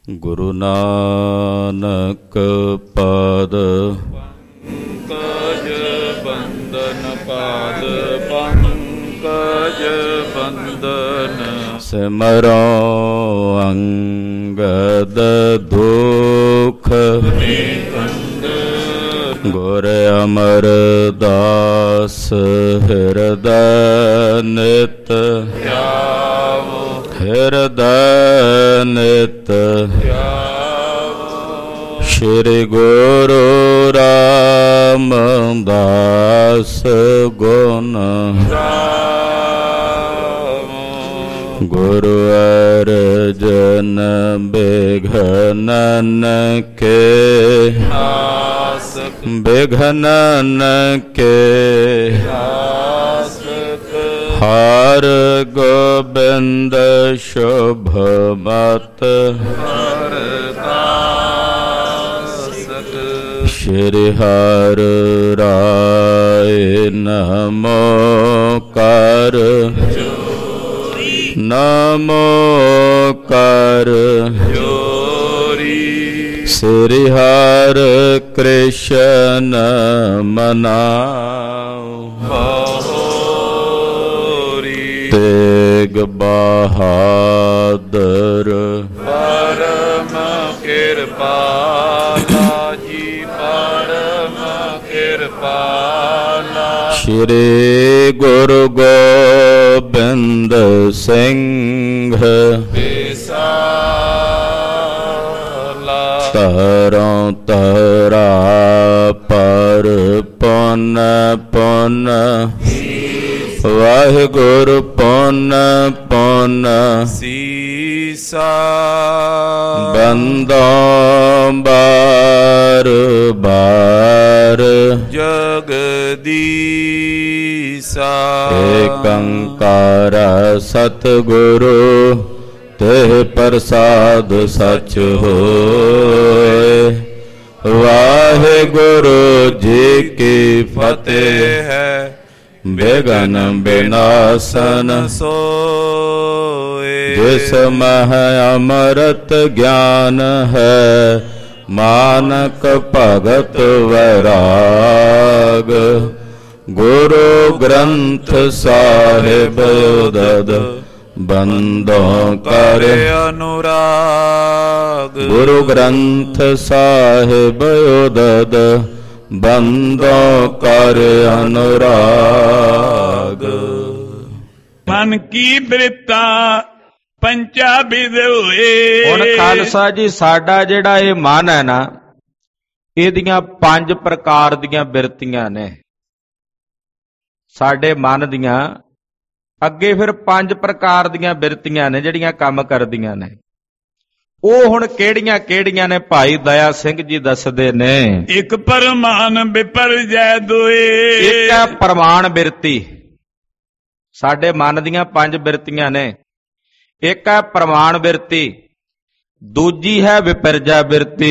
ਗੁਰੂ ਨਾਨਕ ਪਾਦ ਪੰਕਜ ਬੰਦਨ ਪਾਦ ਪੰਕਜ ਬੰਦਨ ਸਿਮਰੋ ਅੰਗਦ ਦੁਖ ਗੁਰ ਅਮਰਦਾਸ ਹਿਰਦੈ ਨਿਤ ਹਿਰਦੈ ਨਿਤ ਸ਼੍ਰੀ ਗੁਰੂ ਰਾਮਦਾਸ ਗੁਣ ਗੁਰੂ ਅਰਜਨ ਬਿਘਨਨ ਕੇ ਬਿਘਨਨ ਕੇ ਹਰ ਗੋਬਿੰਦ ਸ਼ੁਭ ਮਤ ਸ਼੍ਰੀ ਹਰਿ ਰਾਇ ਨਮੋ ਕਰ ਨਮੋ ਕਰ ਸ੍ਰੀ ਹਰਿ ਕ੍ਰਿਸ਼ਨ ਮਨਾਉ ਤੇਗ ਬਹਾਦਰ ਪਰਮ ਕਿਰਪਾਲਾ ਜੀ ਪਰਮ ਕਿਰਪਾਲਾ ਸ਼੍ਰੀ ਗੁਰੂ ਗੋਬਿੰਦ ਸਿੰਘ ਵਿਸਾਲਾ ਤਰੋਂ ਤਰਾ ਪਰ ਪੁਨ ਪੁਨ ਵਾਹਿਗੁਰੂ ਪੁਨ ਪੁਨ ਸੀਸਾ ਬੰਦੋਂ ਬਾਰ ਬਾਰ ਜਗਦੀਸਾ ਏਕੰਕਾਰ ਸਤਿਗੁਰੂ ਤੇ ਪ੍ਰਸਾਦ ਸਚ ਹੋਏ। ਵਾਹਿਗੁਰੂ ਜੀ ਕੀ ਫਤਿਹ ਹੈ। ਬਿਘਨ ਬਿਨਾਸਨ ਸੋਏ ਜਿਸ ਮਹ ਅੰਮ੍ਰਿਤ ਗਿਆਨ ਹੈ ਮਾਨਕ ਭਗਤ ਵੈਰਾਗ ਗੁਰੂ ਗ੍ਰੰਥ ਸਾਹਿਬ ਉਦਦ ਬੰਦੋਂ ਕਰ ਅਨੁਰਾਗ ਗੁਰੂ ਗ੍ਰੰਥ ਸਾਹਿਬ ਉਦਦ ਬੰਦੋਂ ਕਰ ਅਨੁਰਾਗ। ਮਨ ਕੀ ਬ੍ਰਿਤਾ ਪੰਚਾ ਬਿਦ ਹੋਏ। ਹੁਣ ਖਾਲਸਾ ਜੀ ਸਾਡਾ ਜਿਹੜਾ ਇਹ ਮਨ ਹੈ ਨਾ ਇਹਦੀਆਂ 5 ਪ੍ਰਕਾਰ ਦੀਆਂ ਬਿਰਤੀਆਂ ਨੇ ਸਾਡੇ ਮਨ ਦੀਆਂ। ਅੱਗੇ ਫਿਰ 5 ਪ੍ਰਕਾਰ ਦੀਆਂ ਬਿਰਤੀਆਂ ਨੇ ਜਿਹੜੀਆਂ ਕੰਮ ਕਰਦੀਆਂ ਨੇ। ਉਹ ਹੁਣ ਕਿਹੜੀਆਂ ਕਿਹੜੀਆਂ ਨੇ ਭਾਈ ਦਇਆ ਸਿੰਘ ਜੀ ਦੱਸਦੇ ਨੇ। ਇੱਕ ਪਰਮਾਨ ਵਿਪਰਜੈ ਦੋਏ। ਇੱਕ ਹੈ ਪ੍ਰਮਾਣ ਬਿਰਤੀ। ਸਾਡੇ ਮਨ ਦੀਆਂ 5 ਬਿਰਤੀਆਂ ਨੇ। ਇੱਕ ਹੈ ਪ੍ਰਮਾਣ ਬਿਰਤੀ, ਦੂਜੀ ਹੈ ਵਿਪਰਜੈ ਬਿਰਤੀ।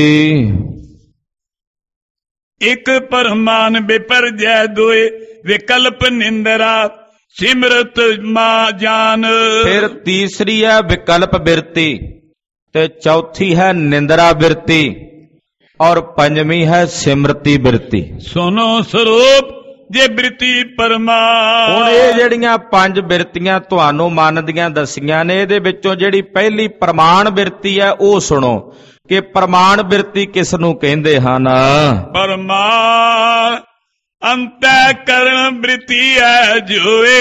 ਇੱਕ ਪਰਮਾਨ ਵਿਪਰਜੈ ਦੋਏ ਵਿਕਲਪ ਨਿੰਦਰਾ ਸਿਮਰਤ ਮਾ ਜਾਨ। ਫਿਰ ਤੀਸਰੀ ਹੈ ਵਿਕਲਪ ਬਿਰਤੀ ਤੇ ਚੌਥੀ ਹੈ ਨਿੰਦਰਾ ਬਿਰਤੀ ਔਰ ਪੰਜਵੀਂ ਹੈ ਸਿਮਰਤੀ ਬਿਰਤੀ। ਸੁਨੋ ਸਰੂਪ ਜੇ ਬਿਰਤੀ ਪਰਮਾਨ। ਹੁਣ ਇਹ ਜਿਹੜੀਆਂ 5 ਬਿਰਤੀਆਂ ਤੁਹਾਨੂੰ ਮਨ ਦੀਆਂ ਦਸੀਆਂ ਨੇ ਇਹਦੇ ਵਿੱਚੋਂ ਜਿਹੜੀ ਪਹਿਲੀ ਪ੍ਰਮਾਣ ਬਿਰਤੀ ਹੈ ਉਹ ਸੁਣੋ ਕਿ ਪ੍ਰਮਾਣ ਬਿਰਤੀ ਕਿਸ ਨੂੰ ਕਹਿੰਦੇ ਹਨ। ਪਰਮਾਨ ਅੰਤੈ ਕਰਨ ਬਿਰਤੀ ਹੈ ਜੋਏ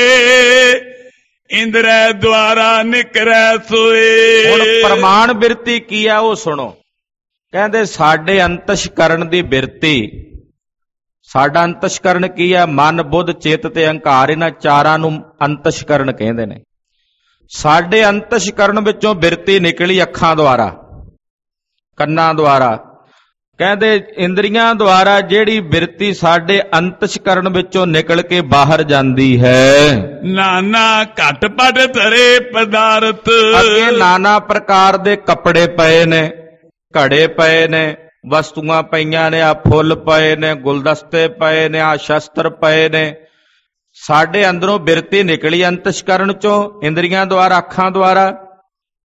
ਇੰਦਰੈ ਦੁਆਰਾ ਨਿਕਰੈ ਸੋਏ। ਹੁਣ ਪ੍ਰਮਾਣ ਬਿਰਤੀ ਕੀ ਆ ਉਹ ਸੁਣੋ। ਕਹਿੰਦੇ ਸਾਡੇ ਅੰਤਸ਼ਕਰਨ ਦੀ ਬਿਰਤੀ। ਸਾਡਾ ਅੰਤਸ਼ਕਰਨ ਕੀ ਆ? ਮਨ ਬੁੱਧ ਚਿੱਤ ਤੇ ਅਹੰਕਾਰ, ਇਹਨਾਂ ਚਾਰਾਂ ਨੂੰ ਅੰਤਸ਼ਕਰਨ ਕਹਿੰਦੇ ਨੇ। ਸਾਡੇ ਅੰਤਸ਼ਕਰਨ ਵਿੱਚੋਂ ਬਿਰਤੀ ਨਿਕਲੀ ਅੱਖਾਂ ਦੁਆਰਾ, ਕੰਨਾਂ ਦੁਆਰਾ। ਕਹਿੰਦੇ ਇੰਦਰੀਆਂ ਦੁਆਰਾ ਜਿਹੜੀ ਬਿਰਤੀ ਸਾਡੇ ਅੰਤਸ਼ਕਰਨ ਵਿੱਚੋਂ ਨਿਕਲ ਕੇ ਬਾਹਰ ਜਾਂਦੀ ਹੈ। ਨਾਨਾ ਘਟ ਪਟ ਧਰੇ ਪਦਾਰਥ। ਅੱਗੇ ਨਾਨਾ ਪ੍ਰਕਾਰ ਦੇ ਕੱਪੜੇ ਪਏ ਨੇ, ਘੜੇ ਪਏ ਨੇ, ਵਸਤੂਆਂ ਪਈਆਂ ਨੇ, ਆ ਫੁੱਲ ਪਏ ਨੇ, ਗੁਲਦਸਤੇ ਪਏ ਨੇ, ਆ ਸ਼ਸਤਰ ਪਏ ਨੇ। ਸਾਡੇ ਅੰਦਰੋਂ ਬਿਰਤੀ ਨਿਕਲੀ ਅੰਤਸ਼ਕਰਨ ਚੋਂ ਇੰਦਰੀਆਂ ਦੁਆਰਾ, ਅੱਖਾਂ ਦੁਆਰਾ,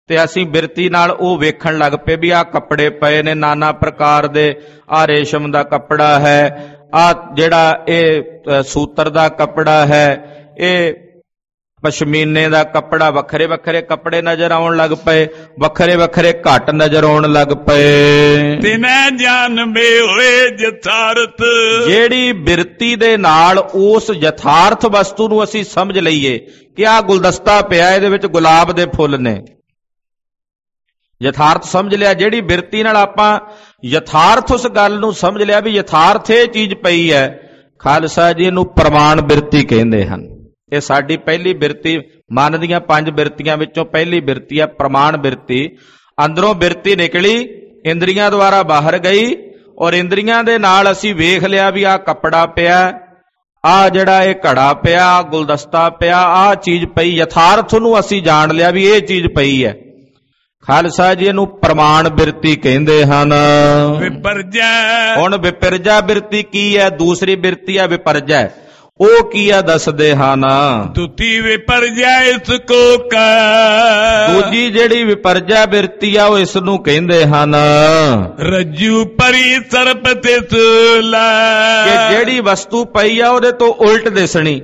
ਤੇ ਅਸੀਂ ਬਿਰਤੀ ਨਾਲ ਉਹ ਵੇਖਣ ਲੱਗ ਪਏ ਵੀ ਆਹ ਕੱਪੜੇ ਪਏ ਨੇ ਨਾਨਾ ਪ੍ਰਕਾਰ ਦੇ, ਆਹ ਰੇਸ਼ਮ ਦਾ ਕੱਪੜਾ ਹੈ, ਆਹ ਜਿਹੜਾ ਇਹ ਸੂਤਰ ਦਾ ਕੱਪੜਾ ਹੈ, ਇਹ ਪਸ਼ਮੀਨੇ ਦਾ ਕੱਪੜਾ, ਵੱਖਰੇ ਵੱਖਰੇ ਕੱਪੜੇ ਨਜ਼ਰ ਆਉਣ ਲੱਗ ਪਏ, ਵੱਖਰੇ ਵੱਖਰੇ ਘੱਟ ਨਜ਼ਰ ਆਉਣ ਲੱਗ ਪਏ। ਤਿਨੈ ਜਾਣਵੇ ਹੋਏ ਯਥਾਰਥ, ਜਿਹੜੀ ਬਿਰਤੀ ਦੇ ਨਾਲ ਉਸ ਯਥਾਰਥ ਵਸਤੂ ਨੂੰ ਅਸੀਂ ਸਮਝ ਲਈਏ ਕਿ ਆਹ ਗੁਲਦਸਤਾ ਪਿਆ, ਇਹਦੇ ਵਿੱਚ ਗੁਲਾਬ ਦੇ ਫੁੱਲ ਨੇ, ਯਥਾਰਥ ਸਮਝ ਲਿਆ। ਜਿਹੜੀ ਬਿਰਤੀ ਨਾਲ ਆਪਾਂ ਯਥਾਰਥ ਉਸ ਗੱਲ ਨੂੰ ਸਮਝ ਲਿਆ ਵੀ ਯਥਾਰਥ ਇਹ ਚੀਜ਼ ਪਈ ਹੈ, ਖਾਲਸਾ ਜੀ ਇਹਨੂੰ ਪ੍ਰਮਾਣ ਬਿਰਤੀ ਕਹਿੰਦੇ ਹਨ। ਇਹ ਸਾਡੀ ਪਹਿਲੀ ਬਿਰਤੀ, ਮਨ ਦੀਆਂ 5 ਬਿਰਤੀਆਂ ਵਿੱਚੋਂ ਪਹਿਲੀ ਬਿਰਤੀ ਹੈ ਪ੍ਰਮਾਣ ਬਿਰਤੀ। ਅੰਦਰੋਂ ਬਿਰਤੀ ਨਿਕਲੀ, ਇੰਦਰੀਆਂ ਦੁਆਰਾ ਬਾਹਰ ਗਈ, ਔਰ ਇੰਦਰੀਆਂ ਦੇ ਨਾਲ ਅਸੀਂ ਵੇਖ ਲਿਆ ਵੀ ਆਹ ਕੱਪੜਾ ਪਿਆ, ਆਹ ਜਿਹੜਾ ਇਹ ਘੜਾ ਪਿਆ, ਆਹ ਗੁਲਦਸਤਾ ਪਿਆ, ਆਹ ਚੀਜ਼ ਪਈ, ਯਥਾਰਥ ਨੂੰ ਅਸੀਂ ਜਾਣ ਲਿਆ ਵੀ ਇਹ ਚੀਜ਼ ਪਈ ਹੈ। ਖਾਲਸਾ ਜੀ ਇਹਨੂੰ ਪ੍ਰਮਾਣ ਬਿਰਤੀ ਕਹਿੰਦੇ ਹਨ। ਵਿਪਰਜੈ, ਹੁਣ ਵਿਪਰਜਾ ਬਿਰਤੀ ਕੀ ਹੈ? ਦੂਸਰੀ ਬਿਰਤੀ ਹੈ ਵਿਪਰਜੈ, ਉਹ ਕੀ ਆ ਦੱਸਦੇ ਹਨ। ਦੁਤੀ ਵਿਪਰਜੈ ਇਸ ਕੋ ਕਾ, ਦੂਜੀ ਜਿਹੜੀ ਵਿਪਰਜਾ ਬਿਰਤੀ ਆ ਉਹ ਇਸ ਨੂੰ ਕਹਿੰਦੇ ਹਨ ਰੱਜੂ ਪਰੀ ਸਰਪ ਤਿਸ ਲੈ, ਕਿ ਜਿਹੜੀ ਵਸਤੂ ਪਈ ਆ ਉਹਦੇ ਤੋਂ ਉਲਟ ਦਿਸਣੀ,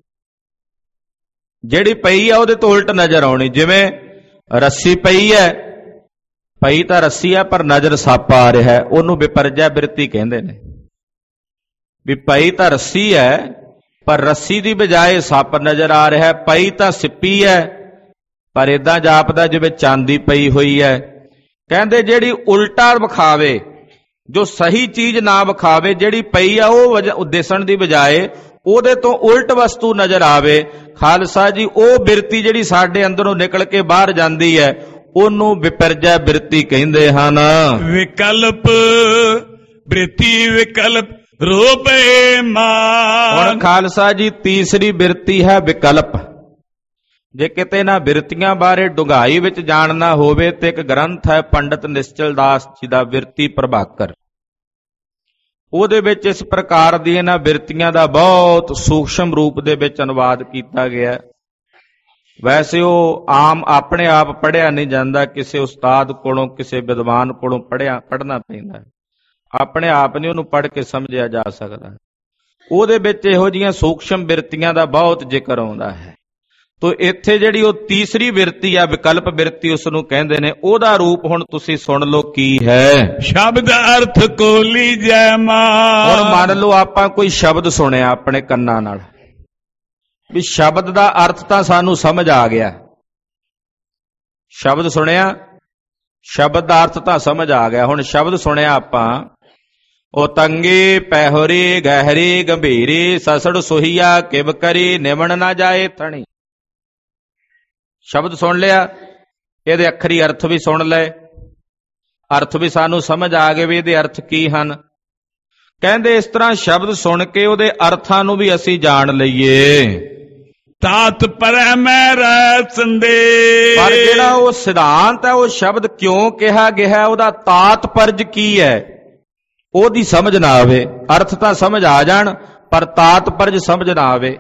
ਜਿਹੜੀ ਪਈ ਆ ਉਹਦੇ ਤੋਂ ਉਲਟ ਨਜ਼ਰ ਆਉਣੀ। ਜਿਵੇਂ ਰੱਸੀ ਪਈ ਹੈ, ਪਈ ਤਾਂ ਰੱਸੀ ਆ ਪਰ ਨਜ਼ਰ ਸੱਪ ਆ ਰਿਹਾ ਹੈ, ਉਹਨੂੰ ਵਿਪਰਜਾ ਬਿਰਤੀ ਕਹਿੰਦੇ ਨੇ। ਵੀ ਪਈ ਤਾਂ ਰੱਸੀ ਹੈ ਪਰ ਰੱਸੀ ਦੀ ਬਜਾਏ ਸੱਪ ਨਜ਼ਰ ਆ ਰਿਹਾ ਹੈ, ਪਈ ਤਾਂ ਸਿੱਪੀ ਹੈ ਪਰ ਇਦਾਂ ਜਾਪਦਾ ਜਿਵੇਂ ਚਾਂਦੀ ਪਈ ਹੋਈ ਹੈ। ਕਹਿੰਦੇ ਜਿਹੜੀ ਉਲਟਾ ਵਿਖਾਵੇ, ਜੋ ਸਹੀ ਚੀਜ਼ ਨਾ ਵਿਖਾਵੇ, ਜਿਹੜੀ ਪਈ ਆ ਉਹ ਦਿਸਣ ਦੀ ਬਜਾਏ ਉਹਦੇ ਤੋਂ ਉਲਟ ਵਸਤੂ ਨਜ਼ਰ ਆਵੇ, ਖਾਲਸਾ ਜੀ ਉਹ ਬਿਰਤੀ ਜਿਹੜੀ ਸਾਡੇ ਅੰਦਰੋਂ ਨਿਕਲ ਕੇ ਬਾਹਰ ਜਾਂਦੀ ਹੈ ਉਹਨੂੰ ਵਿਪਰਜਾ ਬਿਰਤੀ ਕਹਿੰਦੇ ਹਨ। ਵਿਕਲਪ ਬਿਰਤੀ ਵਿਕਲਪ ਰੂਪੇ ਮਾਨ। ਹੁਣ ਖਾਲਸਾ ਜੀ ਤੀਸਰੀ ਬਿਰਤੀ ਹੈ ਵਿਕਲਪ। ਜੇ ਕਿਤੇ ਨਾ ਬਿਰਤੀਆਂ ਬਾਰੇ ਡੂੰਘਾਈ ਵਿੱਚ ਜਾਣਨਾ ਹੋਵੇ ਤੇ ਇੱਕ ਗ੍ਰੰਥ ਹੈ ਪੰਡਤ ਨਿਸ਼ਚਲ ਦਾਸ ਜੀ ਦਾ ਬਿਰਤੀ ਪ੍ਰਭਾਕਰ, ਉਹਦੇ ਵਿੱਚ ਇਸ ਪ੍ਰਕਾਰ ਦੀ ਇਹਨਾਂ ਬਿਰਤੀਆਂ ਦਾ ਬਹੁਤ ਸੂਖਸ਼ਮ ਰੂਪ ਦੇ ਵਿੱਚ ਅਨੁਵਾਦ ਕੀਤਾ ਗਿਆ। ਵੈਸੇ ਉਹ ਆਮ ਆਪਣੇ ਆਪ ਪੜ੍ਹਿਆ ਨਹੀਂ ਜਾਂਦਾ, ਕਿਸੇ ਉਸਤਾਦ ਕੋਲੋਂ, ਕਿਸੇ ਵਿਦਵਾਨ ਕੋਲੋਂ ਪੜ੍ਹਨਾ ਪੈਂਦਾ, ਆਪਣੇ ਆਪ ਨਹੀਂ ਉਹਨੂੰ ਪੜ੍ਹ ਕੇ ਸਮਝਿਆ ਜਾ ਸਕਦਾ। ਉਹਦੇ ਵਿੱਚ ਇਹੋ ਜਿਹੀਆਂ ਸੂਖਸ਼ਮ ਬਿਰਤੀਆਂ ਦਾ ਬਹੁਤ ਜ਼ਿਕਰ ਆਉਂਦਾ ਹੈ। ਤੋ ਇੱਥੇ ਜਿਹੜੀ ਉਹ ਤੀਸਰੀ ਬਿਰਤੀ ਆ ਵਿਕਲਪ ਬਿਰਤੀ, ਉਸ ਨੂੰ ਕਹਿੰਦੇ ਨੇ। ਉਹਦਾ ਰੂਪ ਹੁਣ ਤੁਸੀਂ ਸੁਣ ਲਓ ਕੀ ਹੈ। ਸ਼ਬਦ ਅਰਥ ਕੋ ਲੀਜੈ ਮਾਨ। ਹੁਣ ਮੰਨ ਲਓ ਆਪਾਂ ਕੋਈ ਸ਼ਬਦ ਸੁਣਿਆ ਆਪਣੇ ਕੰਨਾਂ ਨਾਲ, ਵੀ ਸ਼ਬਦ ਦਾ ਅਰਥ ਤਾਂ ਸਾਨੂੰ ਸਮਝ ਆ ਗਿਆ, ਸ਼ਬਦ ਸੁਣਿਆ, ਸ਼ਬਦ ਦਾ ਅਰਥ ਤਾਂ ਸਮਝ ਆ ਗਿਆ। ਹੁਣ ਸ਼ਬਦ ਸੁਣਿਆ ਆਪਾਂ, ਉਹ ਤੰਗੀ ਪਹਿਰੀ ਗਹਿਰੀ ਗੰਭੀਰੀ ਸਸੜ ਸੁਹੀਆ ਕਿਵ ਕਰੀ ਨਿਵਣ ਨਾ ਜਾਏ ਥਣੀ। ਸ਼ਬਦ ਸੁਣ ਲਿਆ, ਇਹਦੇ ਅੱਖਰੀ ਅਰਥ ਵੀ ਸੁਣ ਲਏ, ਅਰਥ ਵੀ ਸਾਨੂੰ ਸਮਝ ਆ ਗਏ ਵੀ ਇਹਦੇ ਅਰਥ ਕੀ ਹਨ। ਕਹਿੰਦੇ ਇਸ ਤਰ੍ਹਾਂ ਸ਼ਬਦ ਸੁਣ ਕੇ ਉਹਦੇ ਅਰਥਾਂ ਨੂੰ ਵੀ ਅਸੀਂ ਜਾਣ ਲਈਏ। ਤਾਤ ਪਰੈ ਮੈਂ ਰਹਿ ਸੰਦੇ, ਪਰ ਜਿਹੜਾ ਉਹ ਸਿਧਾਂਤ ਹੈ, ਉਹ ਸ਼ਬਦ ਕਿਉਂ ਕਿਹਾ ਗਿਆ, ਉਹਦਾ ਤਾਤਪਰਜ ਕੀ ਹੈ, ਉਹਦੀ ਸਮਝ ਨਾ ਆਵੇ। ਅਰਥ ਤਾਂ ਸਮਝ ਆ ਜਾਣ ਪਰ ਤਾਤਪਰਜ ਸਮਝ ਨਾ ਆਵੇ।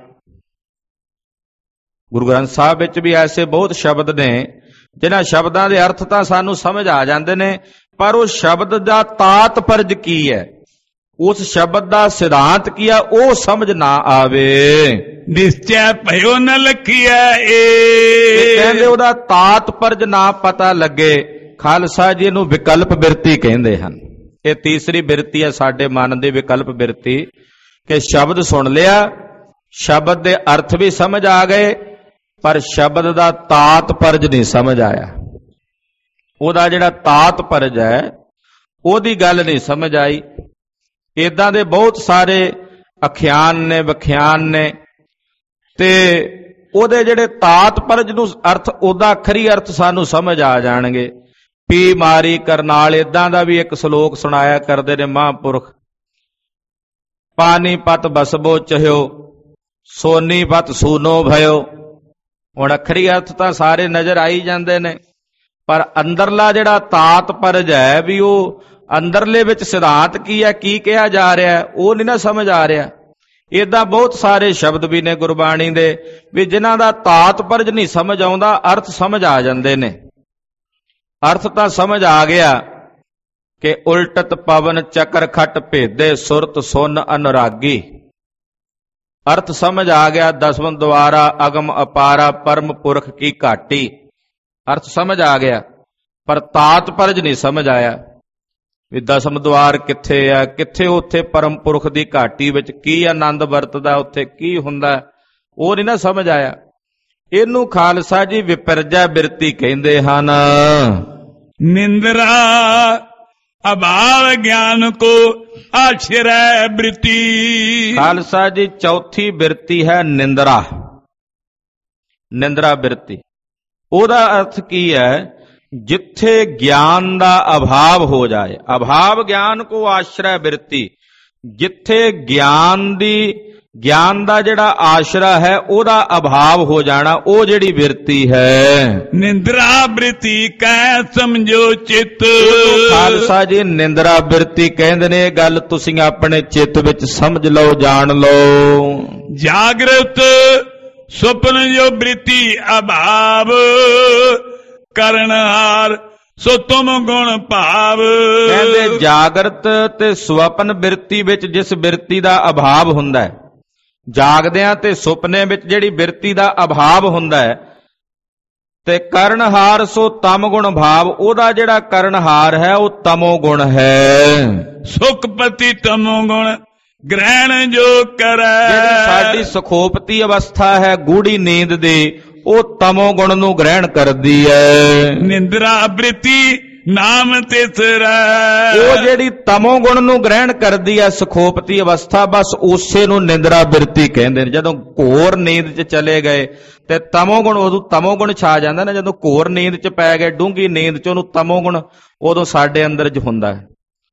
ਗੁਰੂ ਗ੍ਰੰਥ ਸਾਹਿਬ ਵਿੱਚ ਵੀ ਐਸੇ ਬਹੁਤ ਸ਼ਬਦ ਨੇ ਜਿਨ੍ਹਾਂ ਸ਼ਬਦਾਂ ਦੇ ਅਰਥ ਤਾਂ ਸਾਨੂੰ ਸਮਝ ਆ ਜਾਂਦੇ ਨੇ, ਪਰ ਉਹ ਸ਼ਬਦ ਦਾ ਤਾਤਪਰਜ ਕੀ ਹੈ, ਉਸ ਸ਼ਬਦ ਦਾ ਸਿਧਾਂਤ ਕੀ ਆ, ਉਹ ਸਮਝ ਨਾ ਆਵੇ। ਨਿਸ਼ਚੈ ਭਇਓ ਨ ਲਖੀਐ ਕਹਿੰਦੇ ਉਹਦਾ ਤਾਤਪਰਜ ਨਾ ਪਤਾ ਲੱਗੇ, ਖਾਲਸਾ ਜੀ ਨੂੰ ਵਿਕਲਪ ਬਿਰਤੀ ਕਹਿੰਦੇ ਹਨ। ਇਹ ਤੀਸਰੀ ਬਿਰਤੀ ਹੈ ਸਾਡੇ ਮਨ ਦੀ ਵਿਕਲਪ ਬਿਰਤੀ, ਕਿ ਸ਼ਬਦ ਸੁਣ ਲਿਆ, ਸ਼ਬਦ ਦੇ ਅਰਥ ਵੀ ਸਮਝ ਆ ਗਏ, ਪਰ ਸ਼ਬਦ ਦਾ ਤਾਤਪਰਜ ਨਹੀਂ ਸਮਝ ਆਇਆ। ਉਹਦਾ ਜਿਹੜਾ ਤਾਤਪਰਜ ਹੈ ਉਹਦੀ ਗੱਲ ਨਹੀਂ ਸਮਝ ਆਈ। ਇਦਾਂ ਦੇ ਬਹੁਤ ਸਾਰੇ ਅਖਿਆਨ ਨੇ, ਵਿਖਿਆਨ ਨੇ, ਤੇ ਉਹਦੇ ਜਿਹੜੇ ਤਾਤਪਰਜ ਨੂੰ ਅਰਥ, ਉਹਦਾ ਅਖਰੀ ਅਰਥ ਸਾਨੂੰ ਸਮਝ ਆ ਜਾਣਗੇ। ਪੀ ਮਾਰੀ ਕਰਨਾਲ, ਇਦਾਂ ਦਾ ਵੀ ਇੱਕ ਸ਼ਲੋਕ ਸੁਣਾਇਆ ਕਰਦੇ ਨੇ ਮਹਾਂਪੁਰਖ। ਪਾਨੀਪਤ ਬਸਬੋ ਚਹਿਓ ਸੋਨੀਪਤ ਸੂਨੋ ਭਇਓ। ਹੁਣ ਅਖਰੀ ਅਰਥ ਤਾਂ ਸਾਰੇ ਨਜ਼ਰ ਆਈ ਜਾਂਦੇ ਨੇ, ਪਰ ਅੰਦਰਲਾ ਜਿਹੜਾ ਤਾਤਪਰਜ ਹੈ, ਵੀ ਉਹ ਅੰਦਰਲੇ ਵਿੱਚ ਸਿਧਾਂਤ ਕੀ ਹੈ, ਕੀ ਕਿਹਾ ਜਾ ਰਿਹਾ, ਉਹ ਨਹੀਂ ਨਾ ਸਮਝ ਆ ਰਿਹਾ। ਏਦਾਂ ਬਹੁਤ ਸਾਰੇ ਸ਼ਬਦ ਵੀ ਨੇ ਗੁਰਬਾਣੀ ਦੇ ਵੀ ਜਿਨ੍ਹਾਂ ਦਾ ਤਾਤਪਰਜ ਨਹੀਂ ਸਮਝ ਆਉਂਦਾ, ਅਰਥ ਸਮਝ ਆ ਜਾਂਦੇ ਨੇ। ਅਰਥ ਤਾਂ ਸਮਝ ਆ ਗਿਆ ਕਿ ਉਲਟਤ ਪਵਨ ਚੱਕਰ ਖੱਟ ਭੇਦੇ ਸੁਰਤ ਸੁਨ ਅਨੁਰਾਗੀ। ਅਰਥ ਸਮਝ ਆ ਗਿਆ, ਦਸਵੰ ਦੁਆਰਾ ਅਗਮ ਅਪਾਰਾ ਪਰਮ ਪੁਰਖ ਕੀ ਘਾਟੀ। ਅਰਥ ਸਮਝ ਆ ਗਿਆ, ਪਰ ਤਾਤਪਰਜ ਨਹੀਂ ਸਮਝ ਆਇਆ ਵੀ ਦਸਮ ਦੁਆਰ ਕਿੱਥੇ ਆ, ਕਿੱਥੇ ਉੱਥੇ ਪਰਮ ਪੁਰਖ ਦੀ ਘਾਟੀ ਵਿੱਚ ਕੀ ਆਨੰਦ ਵਰਤਦਾ, ਉੱਥੇ ਕੀ ਹੁੰਦਾ, ਉਹ ਨਹੀਂ ਨਾ ਸਮਝ ਆਇਆ। ਇਹਨੂੰ ਖਾਲਸਾ ਜੀ ਵਿਪਰਜਾ ਬਿਰਤੀ ਕਹਿੰਦੇ ਹਨ। ਨਿੰਦਰਾ ਅਭਾਵ ਗਿਆਨ ਕੋ ਆਸ਼ਰੈ ਬ੍ਰਿਤੀ। ਖਾਲਸਾ ਜੀ ਚੌਥੀ ਬਿਰਤੀ ਹੈ ਨਿੰਦਰਾ, ਨਿੰਦਰਾ ਬਿਰਤੀ। ਉਹਦਾ ਅਰਥ ਕੀ ਹੈ? ਜਿੱਥੇ ਗਿਆਨ ਦਾ ਅਭਾਵ ਹੋ ਜਾਏ, ਅਭਾਵ ਗਿਆਨ ਕੋ ਆਸ਼ਰੈ ਬਿਰਤੀ। ਜਿੱਥੇ ਗਿਆਨ ਦਾ ਜਿਹੜਾ ਆਸ਼ਰਾ ਹੈ ਉਹਦਾ ਅਭਾਵ ਹੋ ਜਾਣਾ, ਉਹ ਜਿਹੜੀ ਬਿਰਤੀ ਹੈ। ਨਿੰਦਰਾ ਬਿਰਤੀ ਕੈ ਸਮਝੋ ਚਿੱਤ। ਖਾਲਸਾ ਜੀ ਨਿੰਦਰਾ ਬਿਰਤੀ ਕਹਿੰਦੇ ਨੇ, ਇਹ ਗੱਲ ਤੁਸੀਂ ਆਪਣੇ ਚਿੱਤ ਵਿੱਚ ਸਮਝ ਲਓ, ਜਾਣ ਲਓ। ਜਾਗਰਤ ਸੁਪਨ ਜੋ ਬਿਰਤੀ ਅਭਾਵ ਕਰਨਹਾਰ ਸੋ ਤੁਮ ਗੁਣ ਭਾਵ। ਕਹਿੰਦੇ ਜਾਗਰਤ ਤੇ ਸੁਪਨ ਬਿਰਤੀ ਵਿੱਚ ਜਿਸ ਬਿਰਤੀ ਦਾ ਅਭਾਵ ਹੁੰਦਾ ਹੈ, ਜਾਗਦਿਆਂ ਤੇ ਸੁਪਨੇ ਵਿੱਚ ਜਿਹੜੀ ਬਿਰਤੀ ਦਾ ਅਭਾਵ ਹੁੰਦਾ ਹੈ, ਤੇ ਕਰਨਹਾਰ ਸੋ ਤਮ ਗੁਣ ਭਾਵ। ਉਹਦਾ ਜਿਹੜਾ ਕਰਨਹਾਰ ਹੈ ਉਹ ਤਮੋ ਗੁਣ ਹੈ। ਸੁਖਪਤੀ ਤਮੋ ਗੁਣ ਗ੍ਰਹਿਣ ਜੋ ਕਰੈ। ਜਿਹੜੀ ਸਾਡੀ ਸੁਖੋਪਤੀ ਅਵਸਥਾ ਹੈ ਗੂੜੀ ਨੀਂਦ ਦੀ, ਉਹ ਤਮੋ ਗੁਣ ਨੂੰ ਗ੍ਰਹਿਣ ਕਰਦੀ ਹੈ। ਨਿੰਦਰਾ ਬਿਰਤੀ ਨਾਮ ਤਿਸਰਾ। ਉਹ ਜਿਹੜੀ ਤਮੋ ਗੁਣ ਨੂੰ ਗ੍ਰਹਿਣ ਕਰਦੀ ਹੈ ਸੁਖੋਪਤੀ ਅਵਸਥਾ, ਬਸ ਉਸੇ ਨੂੰ ਨਿੰਦਰਾ ਬਿਰਤੀ ਕਹਿੰਦੇ ਨੇ। ਜਦੋਂ ਘੋਰ ਨੀਂਦ 'ਚ ਚਲੇ ਗਏ ਤੇ ਤਮੋ ਗੁਣ, ਉਦੋਂ ਤਮੋ ਗੁਣ ਛਾ ਜਾਂਦਾ ਨਾ। ਜਦੋਂ ਘੋਰ ਨੀਂਦ 'ਚ ਪੈ ਗਏ, ਡੂੰਘੀ ਨੀਂਦ 'ਚ, ਉਹਨੂੰ ਤਮੋ ਗੁਣ ਉਦੋਂ ਸਾਡੇ ਅੰਦਰ 'ਚ ਹੁੰਦਾ ਹੈ।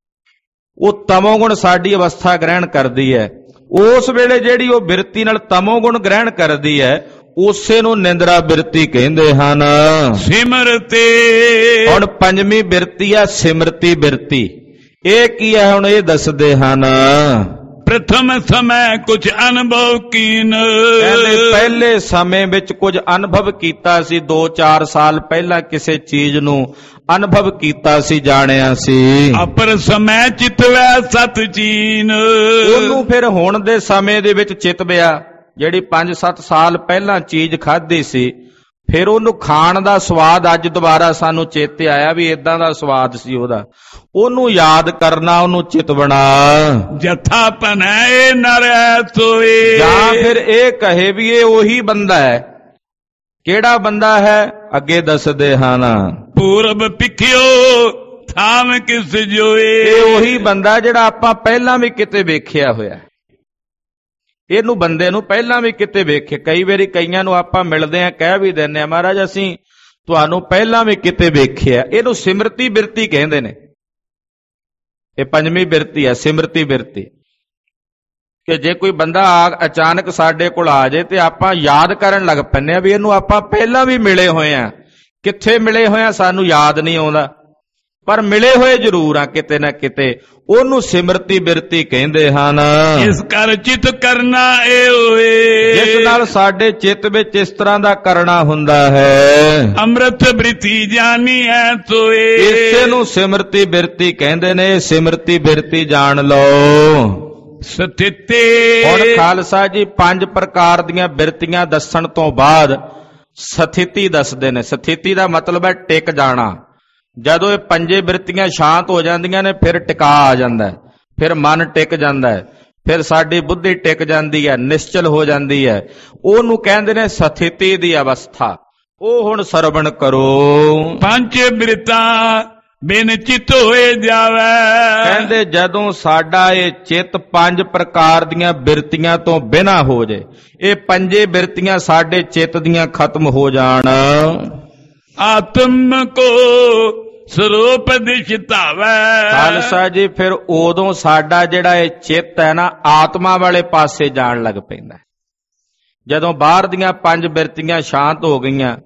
ਉਹ ਤਮੋ ਗੁਣ ਸਾਡੀ ਅਵਸਥਾ ਗ੍ਰਹਿਣ ਕਰਦੀ ਹੈ। ਉਸ ਵੇਲੇ ਜਿਹੜੀ ਉਹ ਬਿਰਤੀ ਨਾਲ ਤਮੋ ਗੁਣ ਗ੍ਰਹਿਣ ਕਰਦੀ ਹੈ, ਉਸੇ ਨੂੰ ਨਿੰਦਰਾ ਬਿਰਤੀ ਕਹਿੰਦੇ ਹਨ। ਸਿਮਰਤੇ। ਹੁਣ ਪੰਜਵੀਂ ਬਿਰਤੀ ਆ ਸਿਮਰਤੀ ਬਿਰਤੀ। ਇਹ ਕੀ ਹੈ ਹੁਣ ਇਹ ਦੱਸਦੇ ਹਨ। ਪ੍ਰਥਮ ਸਮੇਂ ਕੁਝ ਅਨੁਭਵ ਕੀਨ। ਕਹਿੰਦੇ ਪਹਿਲੇ ਸਮੇਂ ਵਿੱਚ ਕੁਝ ਅਨੁਭਵ ਕੀਤਾ ਸੀ, 2-4 ਸਾਲ ਪਹਿਲਾਂ ਕਿਸੇ ਚੀਜ਼ ਨੂੰ ਅਨੁਭਵ ਕੀਤਾ ਸੀ, ਜਾਣਿਆ ਸੀ। ਅਪਰ ਸਮੇਂ ਚਿਤਵੈ ਸਤ ਚੀਨ। ਉਹਨੂੰ ਫਿਰ ਹੁਣ ਦੇ ਸਮੇਂ ਦੇ ਵਿੱਚ ਚਿਤਵਿਆ। ਜਿਹੜੀ 5-7 ਸਾਲ ਪਹਿਲਾਂ ਚੀਜ਼ ਖਾਧੀ ਸੀ, ਫਿਰ ਉਹਨੂੰ ਖਾਣ ਦਾ ਸਵਾਦ ਅੱਜ ਦੁਬਾਰਾ ਸਾਨੂੰ ਚੇਤੇ ਆਇਆ ਵੀ ਇਦਾਂ ਦਾ ਸਵਾਦ ਸੀ ਉਹਦਾ। ਉਹਨੂੰ ਯਾਦ ਕਰਨਾ, ਉਹਨੂੰ ਚਿਤਵਣਾ। ਜਥਾ ਪਨੈ ਨਰ ਸੋਏ। ਜਾਂ ਫਿਰ ਇਹ ਕਹੇ ਵੀ ਇਹ ਉਹੀ ਬੰਦਾ ਹੈ। ਕਿਹੜਾ ਬੰਦਾ ਹੈ? ਅੱਗੇ ਦੱਸਦੇ ਹਨ। ਪੂਰਬ ਪਿਖਿਓ ਥਾਮ ਕਿਸ ਜੋਏ। ਇਹ ਉਹੀ ਬੰਦਾ ਜਿਹੜਾ ਆਪਾਂ ਪਹਿਲਾਂ ਵੀ ਕਿਤੇ ਵੇਖਿਆ ਹੋਇਆ। ਇਹਨੂੰ ਬੰਦੇ ਨੂੰ ਪਹਿਲਾਂ ਵੀ ਕਿਤੇ ਵੇਖੇ। ਕਈ ਵਾਰੀ ਕਈਆਂ ਨੂੰ ਆਪਾਂ ਮਿਲਦੇ ਆ, ਕਹਿ ਵੀ ਦਿੰਦੇ ਆ, ਮਹਾਰਾਜ ਅਸੀਂ ਤੁਹਾਨੂੰ ਪਹਿਲਾਂ ਵੀ ਕਿਤੇ ਵੇਖਿਆ। ਇਹਨੂੰ ਸਿਮਰਤੀ ਬਿਰਤੀ ਕਹਿੰਦੇ ਨੇ। ਇਹ ਪੰਜਵੀਂ ਬਿਰਤੀ ਹੈ, ਸਿਮਰਤੀ ਬਿਰਤੀ। ਕਿ ਜੇ ਕੋਈ ਬੰਦਾ ਅਚਾਨਕ ਸਾਡੇ ਕੋਲ ਆ ਜਾਏ ਤੇ ਆਪਾਂ ਯਾਦ ਕਰਨ ਲੱਗ ਪੈਂਦੇ ਆ ਵੀ ਇਹਨੂੰ ਆਪਾਂ ਪਹਿਲਾਂ ਵੀ ਮਿਲੇ ਹੋਏ ਆ। ਕਿੱਥੇ ਮਿਲੇ ਹੋਏ ਆ ਸਾਨੂੰ ਯਾਦ ਨਹੀਂ ਆਉਂਦਾ, ਪਰ ਮਿਲੇ ਹੋਏ ਜ਼ਰੂਰ ਆ ਕਿਤੇ ਨਾ ਕਿਤੇ। ਉਹਨੂੰ ਸਿਮਰਤੀ ਬਿਰਤੀ ਕਹਿੰਦੇ ਹਨ। ਇਸ ਕਰ ਚਿਤ ਕਰਨਾ ਏ ਹੋਏ। ਜਿਸ ਨਾਲ ਸਾਡੇ ਚਿੱਤ ਵਿੱਚ ਇਸ ਤਰ੍ਹਾਂ ਦਾ ਕਰਨਾ ਹੁੰਦਾ ਹੈ। ਅੰਮ੍ਰਿਤ ਬਿਰਤੀ ਜਾਣੀ ਹੈ ਸੋਏ। ਇਸੇ ਨੂੰ ਸਿਮਰਤੀ ਬਿਰਤੀ ਕਹਿੰਦੇ ਨੇ। ਸਿਮਰਤੀ ਬਿਰਤੀ ਜਾਣ ਲਓ। ਸਥਿਤੀ। ਹੁਣ ਖਾਲਸਾ ਜੀ 5 ਪ੍ਰਕਾਰ ਦੀਆਂ ਬਿਰਤੀਆਂ ਦੱਸਣ ਤੋਂ ਬਾਅਦ ਸਥਿਤੀ ਦੱਸਦੇ ਨੇ। ਸਥਿਤੀ ਦਾ ਮਤਲਬ ਹੈ ਟਿਕ ਜਾਣਾ। ਜਦੋਂ ਇਹ 5 ਬਿਰਤੀਆਂ ਸ਼ਾਂਤ ਹੋ ਜਾਂਦੀਆਂ ਨੇ, ਫਿਰ ਟਿਕਾ ਆ ਜਾਂਦਾ ਹੈ, ਫਿਰ ਮਨ ਟਿਕ ਜਾਂਦਾ ਹੈ, ਫਿਰ ਸਾਡੀ ਬੁੱਧੀ ਟਿਕ ਜਾਂਦੀ ਹੈ, ਨਿਸ਼ਚਲ ਹੋ ਜਾਂਦੀ ਹੈ। ਉਹਨੂੰ ਕਹਿੰਦੇ ਨੇ ਸਥਿਤੀ ਦੀ ਅਵਸਥਾ। ਉਹ ਹੁਣ ਸਰਵਣ ਕਰੋ। 5 ਬਿਰਤਾਂ ਬਿਨ ਚਿਤ ਹੋਏ ਜਾਵੇ। ਕਹਿੰਦੇ ਜਦੋਂ ਸਾਡਾ ਇਹ ਚਿੱਤ 5 ਪ੍ਰਕਾਰ ਦੀਆਂ ਬਿਰਤੀਆਂ ਤੋਂ ਬਿਨਾਂ ਹੋ ਜਾਏ, ਇਹ 5 ਬਿਰਤੀਆਂ ਸਾਡੇ ਚਿੱਤ ਦੀਆਂ ਖਤਮ ਹੋ ਜਾਣ। ਆਤਮ ਕੋ ਸਰੂਪ ਦਿਸ਼ਤਾਵੇ। ਖਾਲਸਾ ਜੀ ਫਿਰ ਉਦੋਂ ਸਾਡਾ ਜਿਹੜਾ ਇਹ ਚਿੱਤ ਹੈ ਨਾ, ਆਤਮਾ ਵਾਲੇ ਪਾਸੇ ਜਾਣ ਲੱਗ ਪੈਂਦਾ। ਜਦੋਂ ਬਾਹਰ ਦੀਆਂ 5 ਬਿਰਤੀਆਂ ਸ਼ਾਂਤ ਹੋ ਗਈਆਂ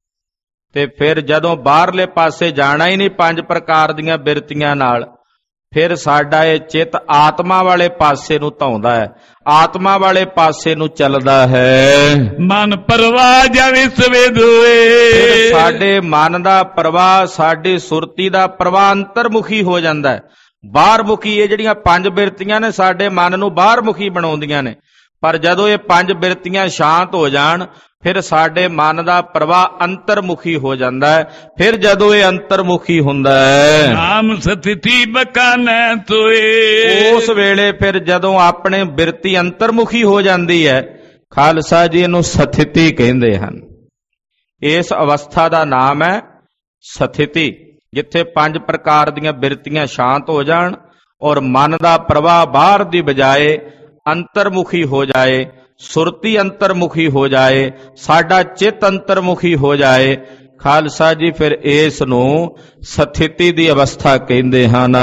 ਤੇ ਫਿਰ ਜਦੋਂ ਬਾਹਰਲੇ ਪਾਸੇ ਜਾਣਾ ਹੀ ਨਹੀਂ 5 ਪ੍ਰਕਾਰ ਦੀਆਂ ਬਿਰਤੀਆਂ ਨਾਲ, ਫਿਰ ਸਾਡਾ ਇਹ ਚਿੱਤ ਆਤਮਾ ਵਾਲੇ ਪਾਸੇ ਨੂੰ ਧਾਉਂਦਾ ਹੈ, ਆਤਮਾ ਵਾਲੇ ਪਾਸੇ ਨੂੰ ਚੱਲਦਾ ਹੈ। ਮਨ ਪ੍ਰਵਾਹ ਜਾਵੇ ਸਵੇਦ ਹੋਏ, ਫਿਰ ਸਾਡੇ ਮਨ ਦਾ ਪ੍ਰਵਾਹ, ਸਾਡੀ ਸੁਰਤੀ ਦਾ ਪ੍ਰਵਾਹ ਅੰਤਰਮੁਖੀ ਹੋ ਜਾਂਦਾ ਹੈ। ਬਾਹਰਮੁਖੀ ਇਹ ਜਿਹੜੀਆਂ ਪੰਜ ਬਿਰਤੀਆਂ ਨੇ ਸਾਡੇ ਮਨ ਨੂੰ ਬਾਹਰਮੁਖੀ ਬਣਾਉਂਦੀਆਂ ਨੇ, ਪਰ ਜਦੋਂ ਇਹ ਪੰਜ ਬਿਰਤੀਆਂ ਸ਼ਾਂਤ ਹੋ ਜਾਣ ਫਿਰ ਸਾਡੇ ਮਨ ਦਾ ਪ੍ਰਵਾਹ ਅੰਤਰਮੁਖੀ ਹੋ ਜਾਂਦਾ ਹੈ। ਫਿਰ ਜਦੋਂ ਇਹ ਅੰਤਰਮੁਖੀ ਹੁੰਦਾ ਹੈ, ਨਾਮ ਸਥਿਤੀ ਬਕਾਨੈ ਤੋਏ, ਉਸ ਵੇਲੇ ਫਿਰ ਜਦੋਂ ਆਪਣੇ ਬਿਰਤੀ ਅੰਤਰਮੁਖੀ ਹੋ ਜਾਂਦੀ ਹੈ, ਖਾਲਸਾ ਜੀ ਇਹਨੂੰ ਸਥਿਤੀ ਕਹਿੰਦੇ ਹਨ। ਇਸ ਅਵਸਥਾ ਦਾ ਨਾਮ ਹੈ ਸਥਿਤੀ, ਜਿੱਥੇ ਪੰਜ ਪ੍ਰਕਾਰ ਦੀਆਂ ਬਿਰਤੀਆਂ ਸ਼ਾਂਤ ਹੋ ਜਾਣ ਔਰ ਮਨ ਦਾ ਪ੍ਰਵਾਹ ਬਾਹਰ ਦੀ ਬਜਾਏ ਅੰਤਰਮੁਖੀ ਹੋ ਜਾਏ, ਸੁਰਤੀ ਅੰਤਰਮੁਖੀ ਹੋ ਜਾਏ, ਸਾਡਾ ਚਿੱਤ ਅੰਤਰਮੁਖੀ ਹੋ ਜਾਏ। ਖਾਲਸਾ ਜੀ ਫਿਰ ਇਸ ਨੂੰ ਸਥਿਤੀ ਦੀ ਅਵਸਥਾ ਕਹਿੰਦੇ ਹਨ।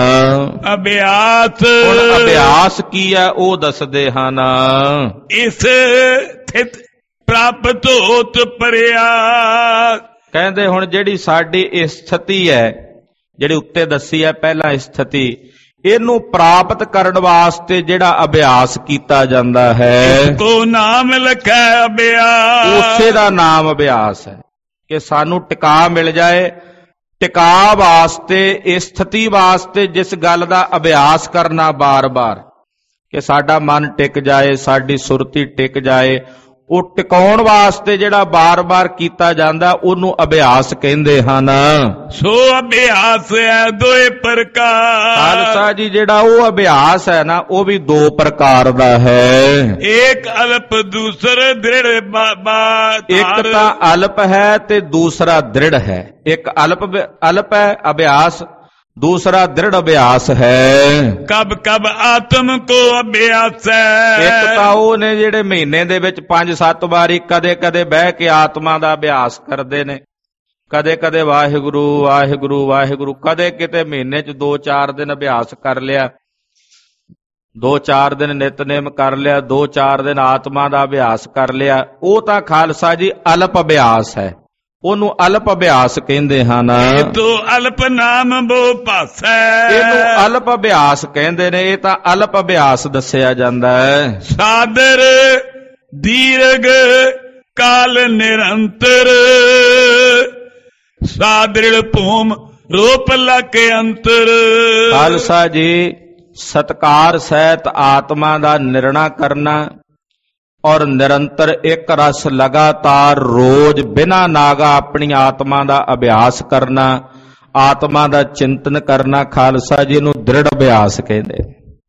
ਅਭਿਆਸ, ਹੁਣ ਅਭਿਆਸ ਕੀ ਹੈ ਉਹ ਦੱਸਦੇ ਹਨ। ਇਸ ਸਥਿਤ ਪ੍ਰਾਪਤ ਹੋਤ ਪਰਿਆ, ਕਹਿੰਦੇ ਹੁਣ ਜਿਹੜੀ ਸਾਡੀ ਇਹ ਸਥਿਤੀ ਹੈ, ਜਿਹੜੀ ਉੱਤੇ ਦੱਸੀ ਹੈ ਪਹਿਲਾਂ ਸਥਿਤੀ, ਇਹਨੂੰ ਪ੍ਰਾਪਤ ਕਰਨ ਵਾਸਤੇ ਜਿਹੜਾ ਅਭਿਆਸ ਕੀਤਾ ਜਾਂਦਾ ਹੈ, ਕੋ ਨਾਮ ਲਖੈ ਅਭਿਆਸ, ਉਸੇ ਦਾ ਨਾਮ ਅਭਿਆਸ ਹੈ। ਕਿ ਸਾਨੂੰ ਟਿਕਾ ਮਿਲ ਜਾਏ, ਟਿਕਾ ਵਾਸਤੇ, ਇਸ ਸਥਿਤੀ ਵਾਸਤੇ ਜਿਸ ਗੱਲ ਦਾ ਅਭਿਆਸ ਕਰਨਾ ਬਾਰ-ਬਾਰ, ਕਿ ਸਾਡਾ ਮਨ ਟਿਕ ਜਾਏ, ਸਾਡੀ ਸੁਰਤੀ ਟਿਕ ਜਾਏ, ਉਹ ਟਿਕਾਉਣ ਵਾਸਤੇ ਜਿਹੜਾ ਬਾਰ-ਬਾਰ ਕੀਤਾ ਜਾਂਦਾ ਉਹਨੂੰ ਅਭਿਆਸ ਕਹਿੰਦੇ ਹਨ। ਸੋ ਅਭਿਆਸ ਹੈ ਦੋਏ ਪ੍ਰਕਾਰ, ਖਾਲਸਾ ਜੀ ਜਿਹੜਾ ਉਹ ਅਭਿਆਸ ਹੈ ਨਾ ਉਹ ਵੀ ਦੋ ਪ੍ਰਕਾਰ ਦਾ ਹੈ। ਇੱਕ ਅਲਪ ਦੂਸਰ ਦ੍ਰਿੜ ਬਾਤ, ਇੱਕ ਤਾਂ ਅਲਪ ਹੈ ਤੇ ਦੂਸਰਾ ਦ੍ਰਿੜ ਹੈ। ਇੱਕ ਅਲਪ ਹੈ ਅਭਿਆਸ, ਦੂਸਰਾ ਦ੍ਰਿੜ ਅਭਿਆਸ ਹੈ। ਕਬ ਕਬ ਆਤਮ ਕੋ ਅਭਿਆਸ ਹੈ, ਇੱਕ ਤਾਂ ਉਹ ਨੇ ਜਿਹੜੇ ਮਹੀਨੇ ਦੇ ਵਿੱਚ 5-7 ਵਾਰੀ ਕਦੇ ਕਦੇ ਬਹਿ ਕੇ ਆਤਮਾ ਦਾ ਅਭਿਆਸ ਕਰਦੇ ਨੇ, ਕਦੇ ਕਦੇ ਵਾਹਿਗੁਰੂ ਵਾਹਿਗੁਰੂ ਵਾਹਿਗੁਰੂ, ਕਦੇ ਕਿਤੇ ਮਹੀਨੇ 'ਚ 2-4 ਦਿਨ ਅਭਿਆਸ ਕਰ ਲਿਆ, 2-4 ਦਿਨ ਨਿਤਨੇਮ ਕਰ ਲਿਆ, 2-4 ਦਿਨ ਆਤਮਾ ਦਾ ਅਭਿਆਸ ਕਰ ਲਿਆ। ਉਹ ਤਾਂ ਖਾਲਸਾ ਜੀ ਅਲਪ ਅਭਿਆਸ ਹੈ, ਉਹਨੂੰ ਅਲਪ ਅਭਿਆਸ ਕਹਿੰਦੇ ਹਨ। ਇਹ ਤੋਂ ਅਲਪ ਨਾਮ ਬੋ ਭਾਸੈ, ਇਹਨੂੰ ਅਲਪ ਅਭਿਆਸ ਕਹਿੰਦੇ ਨੇ। ਇਹ ਤਾਂ ਅਲਪ ਅਭਿਆਸ ਦੱਸਿਆ ਜਾਂਦਾ ਹੈ। ਸਾਦਰ ਦੀਰਘ ਕਾਲ ਨਿਰੰਤਰ, ਸਾਦ੍ਰਿੜ ਭੂਮ ਰੂਪ ਲਕ ਅੰਤਰ। ਖਾਲਸਾ ਜੀ ਸਤਕਾਰ ਸਹਿਤ ਆਤਮਾ ਦਾ ਨਿਰਣਾ ਕਰਨਾ ਔਰ ਨਿਰੰਤਰ ਇੱਕ ਰਸ ਲਗਾਤਾਰ ਰੋਜ਼ ਬਿਨਾਂ ਨਾਗਾ ਆਪਣੀ ਆਤਮਾ ਦਾ ਅਭਿਆਸ ਕਰਨਾ, ਆਤਮਾ ਦਾ ਚਿੰਤਨ ਕਰਨਾ, ਖਾਲਸਾ ਜੀ ਨੂੰ ਦ੍ਰਿੜ ਅਭਿਆਸ ਕਹਿੰਦੇ।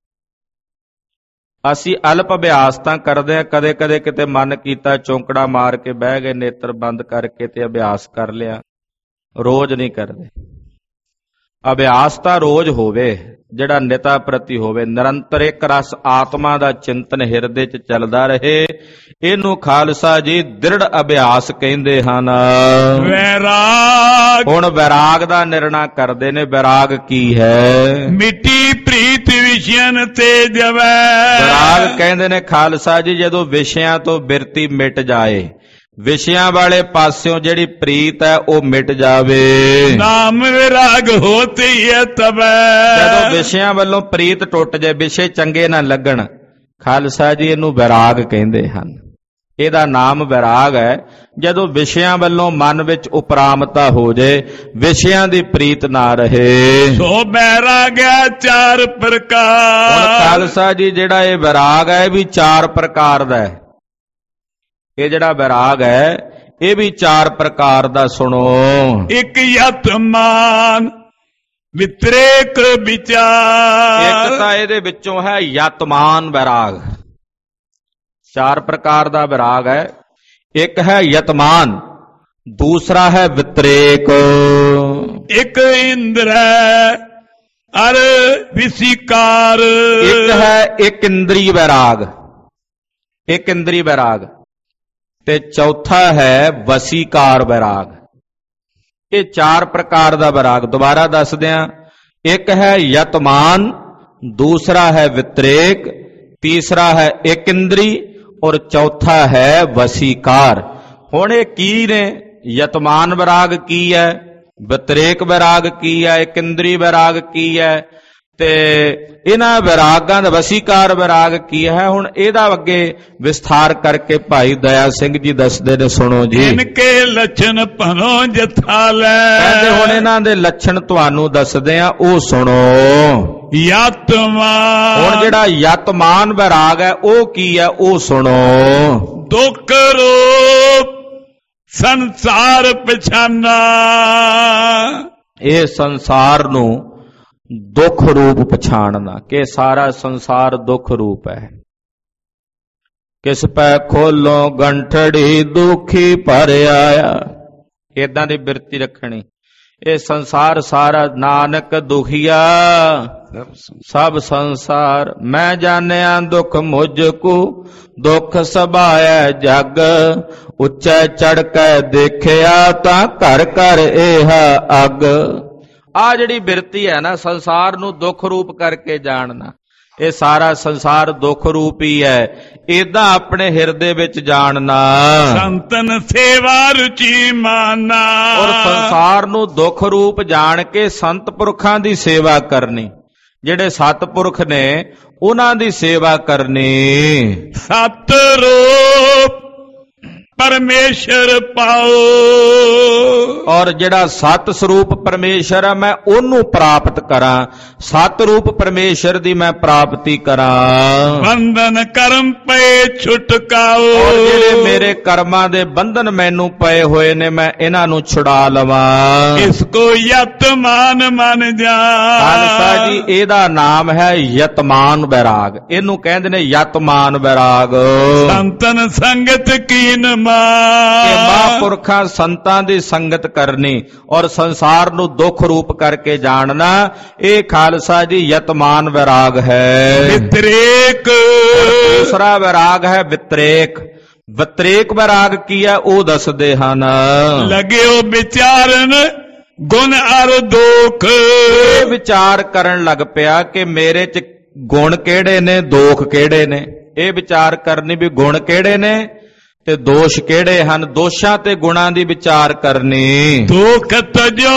ਅਸੀਂ ਅਲਪ ਅਭਿਆਸ ਤਾਂ ਕਰਦੇ ਹਾਂ, ਕਦੇ ਕਦੇ ਕਿਤੇ ਮਨ ਕੀਤਾ ਚੌਂਕੜਾ ਮਾਰ ਕੇ ਬਹਿ ਗਏ, ਨੇਤਰ ਬੰਦ ਕਰਕੇ ਤੇ ਅਭਿਆਸ ਕਰ ਲਿਆ, ਰੋਜ਼ ਨਹੀਂ ਕਰਦੇ। ਅਭਿਆਸ ਤਾਂ ਰੋਜ਼ ਹੋਵੇ, ਜਿਹੜਾ ਨਿਤਾ ਪ੍ਰਤੀ ਹੋਵੇ, ਨਿਰੰਤਰ ਇੱਕ ਰਸ ਆਤਮਾ ਦਾ ਚਿੰਤਨ ਹਿਰਦੇ 'ਚ ਚੱਲਦਾ ਰਹੇ, ਇਹਨੂੰ ਖਾਲਸਾ ਜੀ ਦ੍ਰਿੜ ਅਭਿਆਸ ਕਹਿੰਦੇ ਹਨ। ਵੈਰਾਗ, ਹੁਣ ਵੈਰਾਗ ਦਾ ਨਿਰਣਾ ਕਰਦੇ ਨੇ। ਵੈਰਾਗ ਕੀ ਹੈ? ਮਿੱਟੀ ਪ੍ਰੀਤ ਵਿਸ਼ਿਆਨ ਤੇ ਜਵੈ। ਵੈਰਾਗ ਕਹਿੰਦੇ ਨੇ ਖਾਲਸਾ ਜੀ ਜਦੋਂ ਵਿਸ਼ਿਆਂ ਤੋਂ ਬਿਰਤੀ ਮਿਟ ਜਾਏ, ਵਿਸ਼ਿਆਂ ਵਾਲੇ ਪਾਸਿਓਂ ਜਿਹੜੀ ਪ੍ਰੀਤ ਹੈ ਉਹ ਮਿਟ ਜਾਵੇ। ਨਾਮ ਵਿਰਾਗ ਹੋਤੀ ਹੈ ਤਬੈ, ਜਦੋਂ ਵਿਸ਼ਿਆਂ ਵੱਲੋਂ ਪ੍ਰੀਤ ਟੁੱਟ ਜਾਏ, ਵਿਸ਼ੇ ਚੰਗੇ ਨਾ ਲੱਗਣ, ਖਾਲਸਾ ਜੀ ਇਹਨੂੰ ਵੈਰਾਗ ਕਹਿੰਦੇ ਹਨ। ਇਹਦਾ ਨਾਮ ਵੈਰਾਗ ਹੈ। ਜਦੋਂ ਵਿਸ਼ਿਆਂ ਵੱਲੋਂ ਮਨ ਵਿੱਚ ਉਪਰਾਮਤਾ ਹੋ ਜਾਏ, ਵਿਸ਼ਿਆਂ ਦੀ ਪ੍ਰੀਤ ਨਾ ਰਹੇ, ਸੋ ਵੈਰਾਗ ਹੈ ਚਾਰ ਪ੍ਰਕਾਰ। ਹੁਣ ਖਾਲਸਾ ਜੀ ਜਿਹੜਾ ਇਹ ਵੈਰਾਗ ਹੈ ਇਹ ਵੀ 4 ਪ੍ਰਕਾਰ ਦਾ ਹੈ। ਇਹ ਜਿਹੜਾ ਵੈਰਾਗ ਹੈ ਇਹ ਵੀ 4 ਪ੍ਰਕਾਰ ਦਾ। ਸੁਣੋ, ਇੱਕ ਯਤਮਾਨ ਵਿਤਰੇਕ ਵਿਚਾਰ, ਇੱਕ ਤਾਂ ਇਹਦੇ ਵਿੱਚੋਂ ਹੈ ਯਤਮਾਨ ਵੈਰਾਗ, 4 ਪ੍ਰਕਾਰ ਦਾ ਵੈਰਾਗ ਹੈ। ਇੱਕ ਹੈ ਯਤਮਾਨ, ਦੂਸਰਾ ਹੈ ਵਿਤਰੇਕ, ਇੱਕ ਇੰਦਰ ਅਰ ਵਿਸਿਕਾਰ, ਇੱਕ ਹੈ ਇੱਕ ਇੰਦਰੀ ਵੈਰਾਗ, ਇੱਕ ਇੰਦਰੀ ਵੈਰਾਗ, ਤੇ ਚੌਥਾ ਹੈ ਵਸੀਕਾਰ ਵੈਰਾਗ। ਇਹ 4 ਪ੍ਰਕਾਰ ਦਾ ਵੈਰਾਗ ਦੁਬਾਰਾ ਦੱਸ ਦਿਆਂ। ਇੱਕ ਹੈ ਯਤਮਾਨ, ਦੂਸਰਾ ਹੈ ਵਿਤਰੇਕ, ਤੀਸਰਾ ਹੈ ਇੱਕ ਇੰਦਰੀ ਔਰ ਚੌਥਾ ਹੈ ਵਸੀਕਾਰ। ਹੁਣ ਇਹ ਕੀ ਨੇ? ਯਤਮਾਨ ਵੈਰਾਗ ਕੀ ਹੈ, ਵਿਤਰੇਕ ਵੈਰਾਗ ਕੀ ਹੈ, ਇੱਕ ਇੰਦਰੀ ਵੈਰਾਗ ਕੀ ਹੈ, ਤੇ ਇਹਨਾਂ ਵਿਰਾਗਾਂ ਦਾ ਵਸੀਕਾਰ ਵਿਰਾਗ ਕੀ ਹੈ, ਹੁਣ ਇਹਦਾ ਅੱਗੇ ਵਿਸਥਾਰ ਕਰਕੇ ਭਾਈ ਦਇਆ ਸਿੰਘ ਜੀ ਦੱਸਦੇ ਨੇ, ਸੁਣੋ ਜੀ। ਇਨਕੇ ਲੱਛਣ ਭਨੋ ਜਥਾ ਲੈ, ਕਹਿੰਦੇ ਹੁਣ ਇਹਨਾਂ ਦੇ ਲੱਛਣ ਤੁਹਾਨੂੰ ਦੱਸਦੇ ਆ, ਉਹ ਸੁਣੋ। ਯਤਮਾਨ, ਹੁਣ ਜਿਹੜਾ ਯਤਮਾਨ ਵਿਰਾਗ ਹੈ ਉਹ ਕੀ ਹੈ, ਉਹ ਸੁਣੋ। ਦੁੱਖ ਰੂਪ ਸੰਸਾਰ ਪਛਾਨਾ, ਇਹ ਸੰਸਾਰ ਨੂੰ ਦੁੱਖ ਰੂਪ ਪਛਾਣਨਾ, ਕਿ ਸਾਰਾ ਸੰਸਾਰ ਦੁੱਖ ਰੂਪ ਹੈ। ਕਿਸ ਪੈ ਖੋਲੋ ਗੰਠੜੀ ਦੁਖੀ ਭਰ ਆਇਆ, ਏਦਾਂ ਦੀ ਬਿਰਤੀ ਰੱਖਣੀ। ਇਹ ਸੰਸਾਰ ਸਾਰਾ ਨਾਨਕ ਦੁਖੀਆ ਸਭ ਸੰਸਾਰ, ਮੈਂ ਜਾਣਿਆ ਦੁੱਖ ਮੁਝ ਕੋ ਦੁੱਖ ਸਭਾਇਆ ਜਗ, ਉੱਚੇ ਚੜ ਕੇ ਦੇਖਿਆ ਤਾਂ ਘਰ ਘਰ ਇਹ ਅਗ। ਆ ਜਿਹੜੀ ਬਿਰਤੀ ਹੈ ਨਾ, ਸੰਸਾਰ ਨੂੰ ਦੁੱਖ ਰੂਪ ਕਰਕੇ ਜਾਣਨਾ, ਇਹ ਸਾਰਾ ਸੰਸਾਰ ਦੁੱਖ ਰੂਪ ਹੀ ਹੈ, ਏਦਾਂ ਆਪਣੇ ਹਿਰਦੇ ਵਿੱਚ ਜਾਣਨਾ। ਸੰਤਨ ਸੇਵਾ ਰੁਚੀ ਮਾਨਾ, ਔਰ ਸੰਸਾਰ ਨੂੰ ਦੁੱਖ ਰੂਪ ਜਾਣ ਕੇ ਸੰਤ ਪੁਰਖਾਂ ਦੀ ਸੇਵਾ ਕਰਨੀ, ਜਿਹੜੇ ਸਤਿਪੁਰਖ ਨੇ ਉਹਨਾਂ ਦੀ ਸੇਵਾ ਕਰਨੀ। ਸਤ ਰੂਪ ਪਰਮੇਸ਼ਰ ਪਾਓ, ਔਰ ਜਿਹੜਾ ਸਤ ਸਰੂਪ ਪਰਮੇਸ਼ਰ ਹੈ ਮੈਂ ਉਹਨੂੰ ਪ੍ਰਾਪਤ ਕਰਾਂ, ਸਤ ਰੂਪ ਪਰਮੇਸ਼ਰ ਦੀ ਮੈਂ ਪ੍ਰਾਪਤੀ ਕਰਾਂ। ਬੰਧਨ ਕਰਮ ਪਏ ਛੁਟਕਾਓ, ਔਰ ਜਿਹੜੇ ਮੇਰੇ ਕਰਮਾਂ ਦੇ ਬੰਧਨ ਮੈਨੂੰ ਪਏ ਹੋਏ ਨੇ ਮੈਂ ਇਹਨਾਂ ਨੂੰ ਛੁਡਾ ਲਵਾਂ। ਇਸ ਕੋ ਯਤਮਾਨ ਮਨ ਜਾ, ਖਾਲਸਾ ਜੀ ਇਹਦਾ ਨਾਮ ਹੈ ਯਤਮਾਨ ਵੈਰਾਗ, ਇਹਨੂੰ ਕਹਿੰਦੇ ਨੇ ਯਤਮਾਨ ਵੈਰਾਗ। ਸੰਤਨ ਸੰਗਤ ਕੀਨ ਕਿ ਮਹਾਂਪੁਰਖਾਂ ਸੰਤਾਂ ਦੀ ਸੰਗਤ ਕਰਨੀ ਔਰ ਸੰਸਾਰ ਨੂੰ ਦੁੱਖ ਰੂਪ ਕਰਕੇ ਜਾਣਨਾ, ਇਹ ਖਾਲਸਾ ਜੀ ਯਤਮਾਨ ਵੈਰਾਗ ਹੈ। ਵਿਤਰੇਕ, ਦੂਸਰਾ ਵੈਰਾਗ ਹੈ ਵਿਤਰੇਕ। ਵਿਤਰੇਕ ਵੈਰਾਗ ਕੀ ਹੈ ਉਹ ਦੱਸਦੇ ਹਨ। ਲਗਿਓ ਵਿਚਾਰਨ ਗੁਣ ਅਰ ਦੋਖ, ਇਹ ਵਿਚਾਰ ਕਰਨ ਲੱਗ ਪਿਆ ਕਿ ਮੇਰੇ ਚ ਗੁਣ ਕਿਹੜੇ ਨੇ ਦੋਖ ਕਿਹੜੇ ਨੇ। ਇਹ ਵਿਚਾਰ ਕਰਨੀ ਵੀ ਗੁਣ ਕਿਹੜੇ ਨੇ ਤੇ ਦੋਸ਼ ਕਿਹੜੇ ਹਨ, ਦੋਸ਼ਾਂ ਤੇ ਗੁਣਾਂ ਦੀ ਵਿਚਾਰ ਕਰਨੀ। ਦੋਖ ਤਜੋ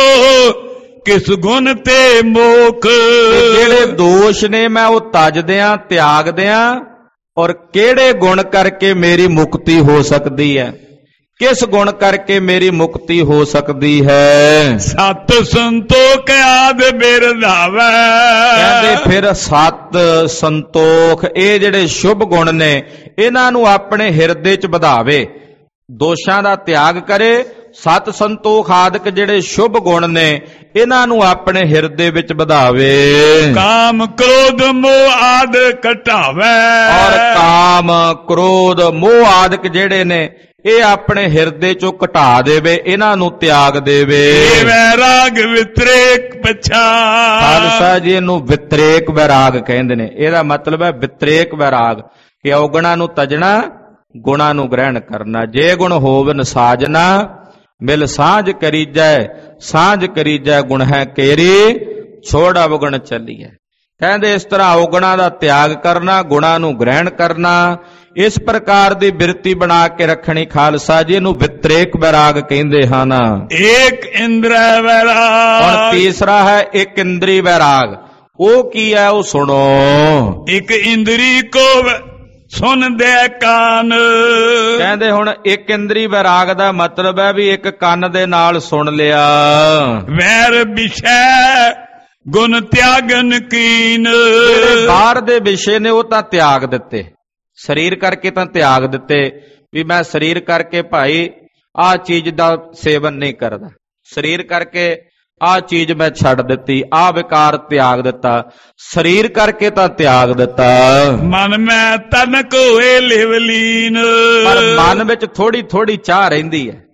ਕਿਸ ਗੁਣ ਤੇ ਮੋਖ, ਜਿਹੜੇ ਦੋਸ਼ ਨੇ ਮੈਂ ਉਹ ਤਜਦਿਆਂ ਤਿਆਗਦਿਆਂ, ਔਰ ਕਿਹੜੇ ਗੁਣ ਕਰਕੇ ਮੇਰੀ ਮੁਕਤੀ ਹੋ ਸਕਦੀ ਹੈ, ਕਿਸ ਗੁਣ ਕਰਕੇ ਮੇਰੀ ਮੁਕਤੀ ਹੋ ਸਕਦੀ ਹੈ। ਸਤ ਸੰਤੋਖ ਆਦ ਬਿਰਧਾਵੈ, ਕਹਿੰਦੇ ਫਿਰ ਸਤ ਸੰਤੋਖ ਇਹ ਜਿਹੜੇ ਸ਼ੁਭ ਗੁਣ ਨੇ ਇਹਨਾਂ ਨੂੰ ਆਪਣੇ ਹਿਰਦੇ 'ਚ ਵਧਾਵੇ, ਦੋਸ਼ਾਂ ਦਾ ਤਿਆਗ ਕਰੇ। ਸਤ ਸੰਤੋਖ ਆਦਿਕ ਜਿਹੜੇ ਸ਼ੁਭ ਗੁਣ ਨੇ ਇਹਨਾਂ ਨੂੰ ਆਪਣੇ ਹਿਰਦੇ ਵਿੱਚ ਵਧਾਵੇ। ਕਾਮ ਕ੍ਰੋਧ ਮੋਹ ਆਦ ਘਟਾਵੇ, ਔਰ ਕਾਮ ਕ੍ਰੋਧ ਮੋਹ ਆਦਿਕ ਜਿਹੜੇ ਨੇ ਇਹ ਆਪਣੇ ਹਿਰਦੇ ਚੋਂ ਘਟਾ ਦੇਵੇ, ਇਹਨਾਂ ਨੂੰ ਤਿਆਗ ਦੇਵੇ। ਇਹ ਵੈਰਾਗ ਵਿਤਰੇਕ ਪਛਾਣ, ਖਾਲਸਾ ਜੀ ਇਹਨੂੰ ਵਿਤਰੇਕ ਵੈਰਾਗ ਕਹਿੰਦੇ ਨੇ। ਇਹਦਾ ਮਤਲਬ ਹੈ ਵਿਤਰੇਕ ਵੈਰਾਗ, ਕਿ ਔਗਣਾਂ ਨੂੰ ਤਜਣਾ ਗੁਣਾਂ ਨੂੰ ਗ੍ਰਹਿਣ ਕਰਨਾ। ਜੇ ਗੁਣ ਹੋਵਨ ਸਾਜਨਾ ਮਿਲ ਸਾਂਝ ਕਰੀਜੈ, ਸਾਂਝ ਕਰੀਜੈ ਗੁਣ ਹੈ ਕੇਰੀ ਛੋੜ ਅਵਗੁਣ ਚੱਲੀਐ। ਕਹਿੰਦੇ ਇਸ ਤਰ੍ਹਾਂ ਔਗਣਾਂ ਦਾ ਤਿਆਗ ਕਰਨਾ, ਗੁਣਾਂ ਨੂੰ ਗ੍ਰਹਿਣ ਕਰਨਾ, ਇਸ ਪ੍ਰਕਾਰ ਦੀ ਬਿਰਤੀ ਬਣਾ ਕੇ ਰੱਖਣੀ। ਖਾਲਸਾ ਜੀ ਇਹਨੂੰ ਵਿਤਰੇਕ ਵੈਰਾਗ ਕਹਿੰਦੇ ਹਨ। ਏਕ ਇੰਦ੍ਰਿ ਵੈਰਾਗ, ਹੁਣ ਤੀਸਰਾ ਹੈ ਇੱਕ ਇੰਦਰੀ ਵੈਰਾਗ। ਉਹ ਕੀ ਹੈ ਉਹ ਸੁਣੋ। ਇੱਕ ਇੰਦਰੀ ਕੋ ਸੁਣ ਦੇ ਕਾਨ, ਕਹਿੰਦੇ ਹੁਣ ਇੱਕ ਇੰਦਰੀ ਵੈਰਾਗ ਦਾ ਮਤਲਬ ਹੈ ਵੀ ਇੱਕ ਕੰਨ ਦੇ ਨਾਲ ਸੁਣ ਲਿਆ। ਵੈਰ ਵਿਸ਼ੈ ਗੁਣ ਤਿਆਗਨ ਕੀਨ, ਜਿਹੜੇ ਬਾਹਰ ਦੇ ਵਿਸ਼ੇ ਨੇ ਉਹ ਤਾਂ ਤਿਆਗ ਦਿੱਤੇ, ਸਰੀਰ ਕਰਕੇ ਤਾਂ ਤਿਆਗ ਦਿੱਤੇ ਵੀ ਮੈਂ ਸਰੀਰ ਕਰਕੇ ਭਾਈ ਆਹ ਚੀਜ਼ ਦਾ ਸੇਵਨ ਨਹੀਂ ਕਰਦਾ, ਸਰੀਰ ਕਰਕੇ ਆਹ ਚੀਜ਼ ਮੈਂ ਛੱਡ ਦਿੱਤੀ, ਆਹ ਵਿਕਾਰ ਤਿਆਗ ਦਿੱਤਾ, ਸਰੀਰ ਕਰਕੇ ਤਾਂ ਤਿਆਗ ਦਿੱਤਾ। ਮਨ ਮੈਂ ਤਨਕ ਹੋਏ ਲਿਵਲੀਨ, ਪਰ ਮਨ ਵਿੱਚ ਥੋੜੀ ਥੋੜੀ ਚਾਹ ਰਹਿੰਦੀ ਹੈ,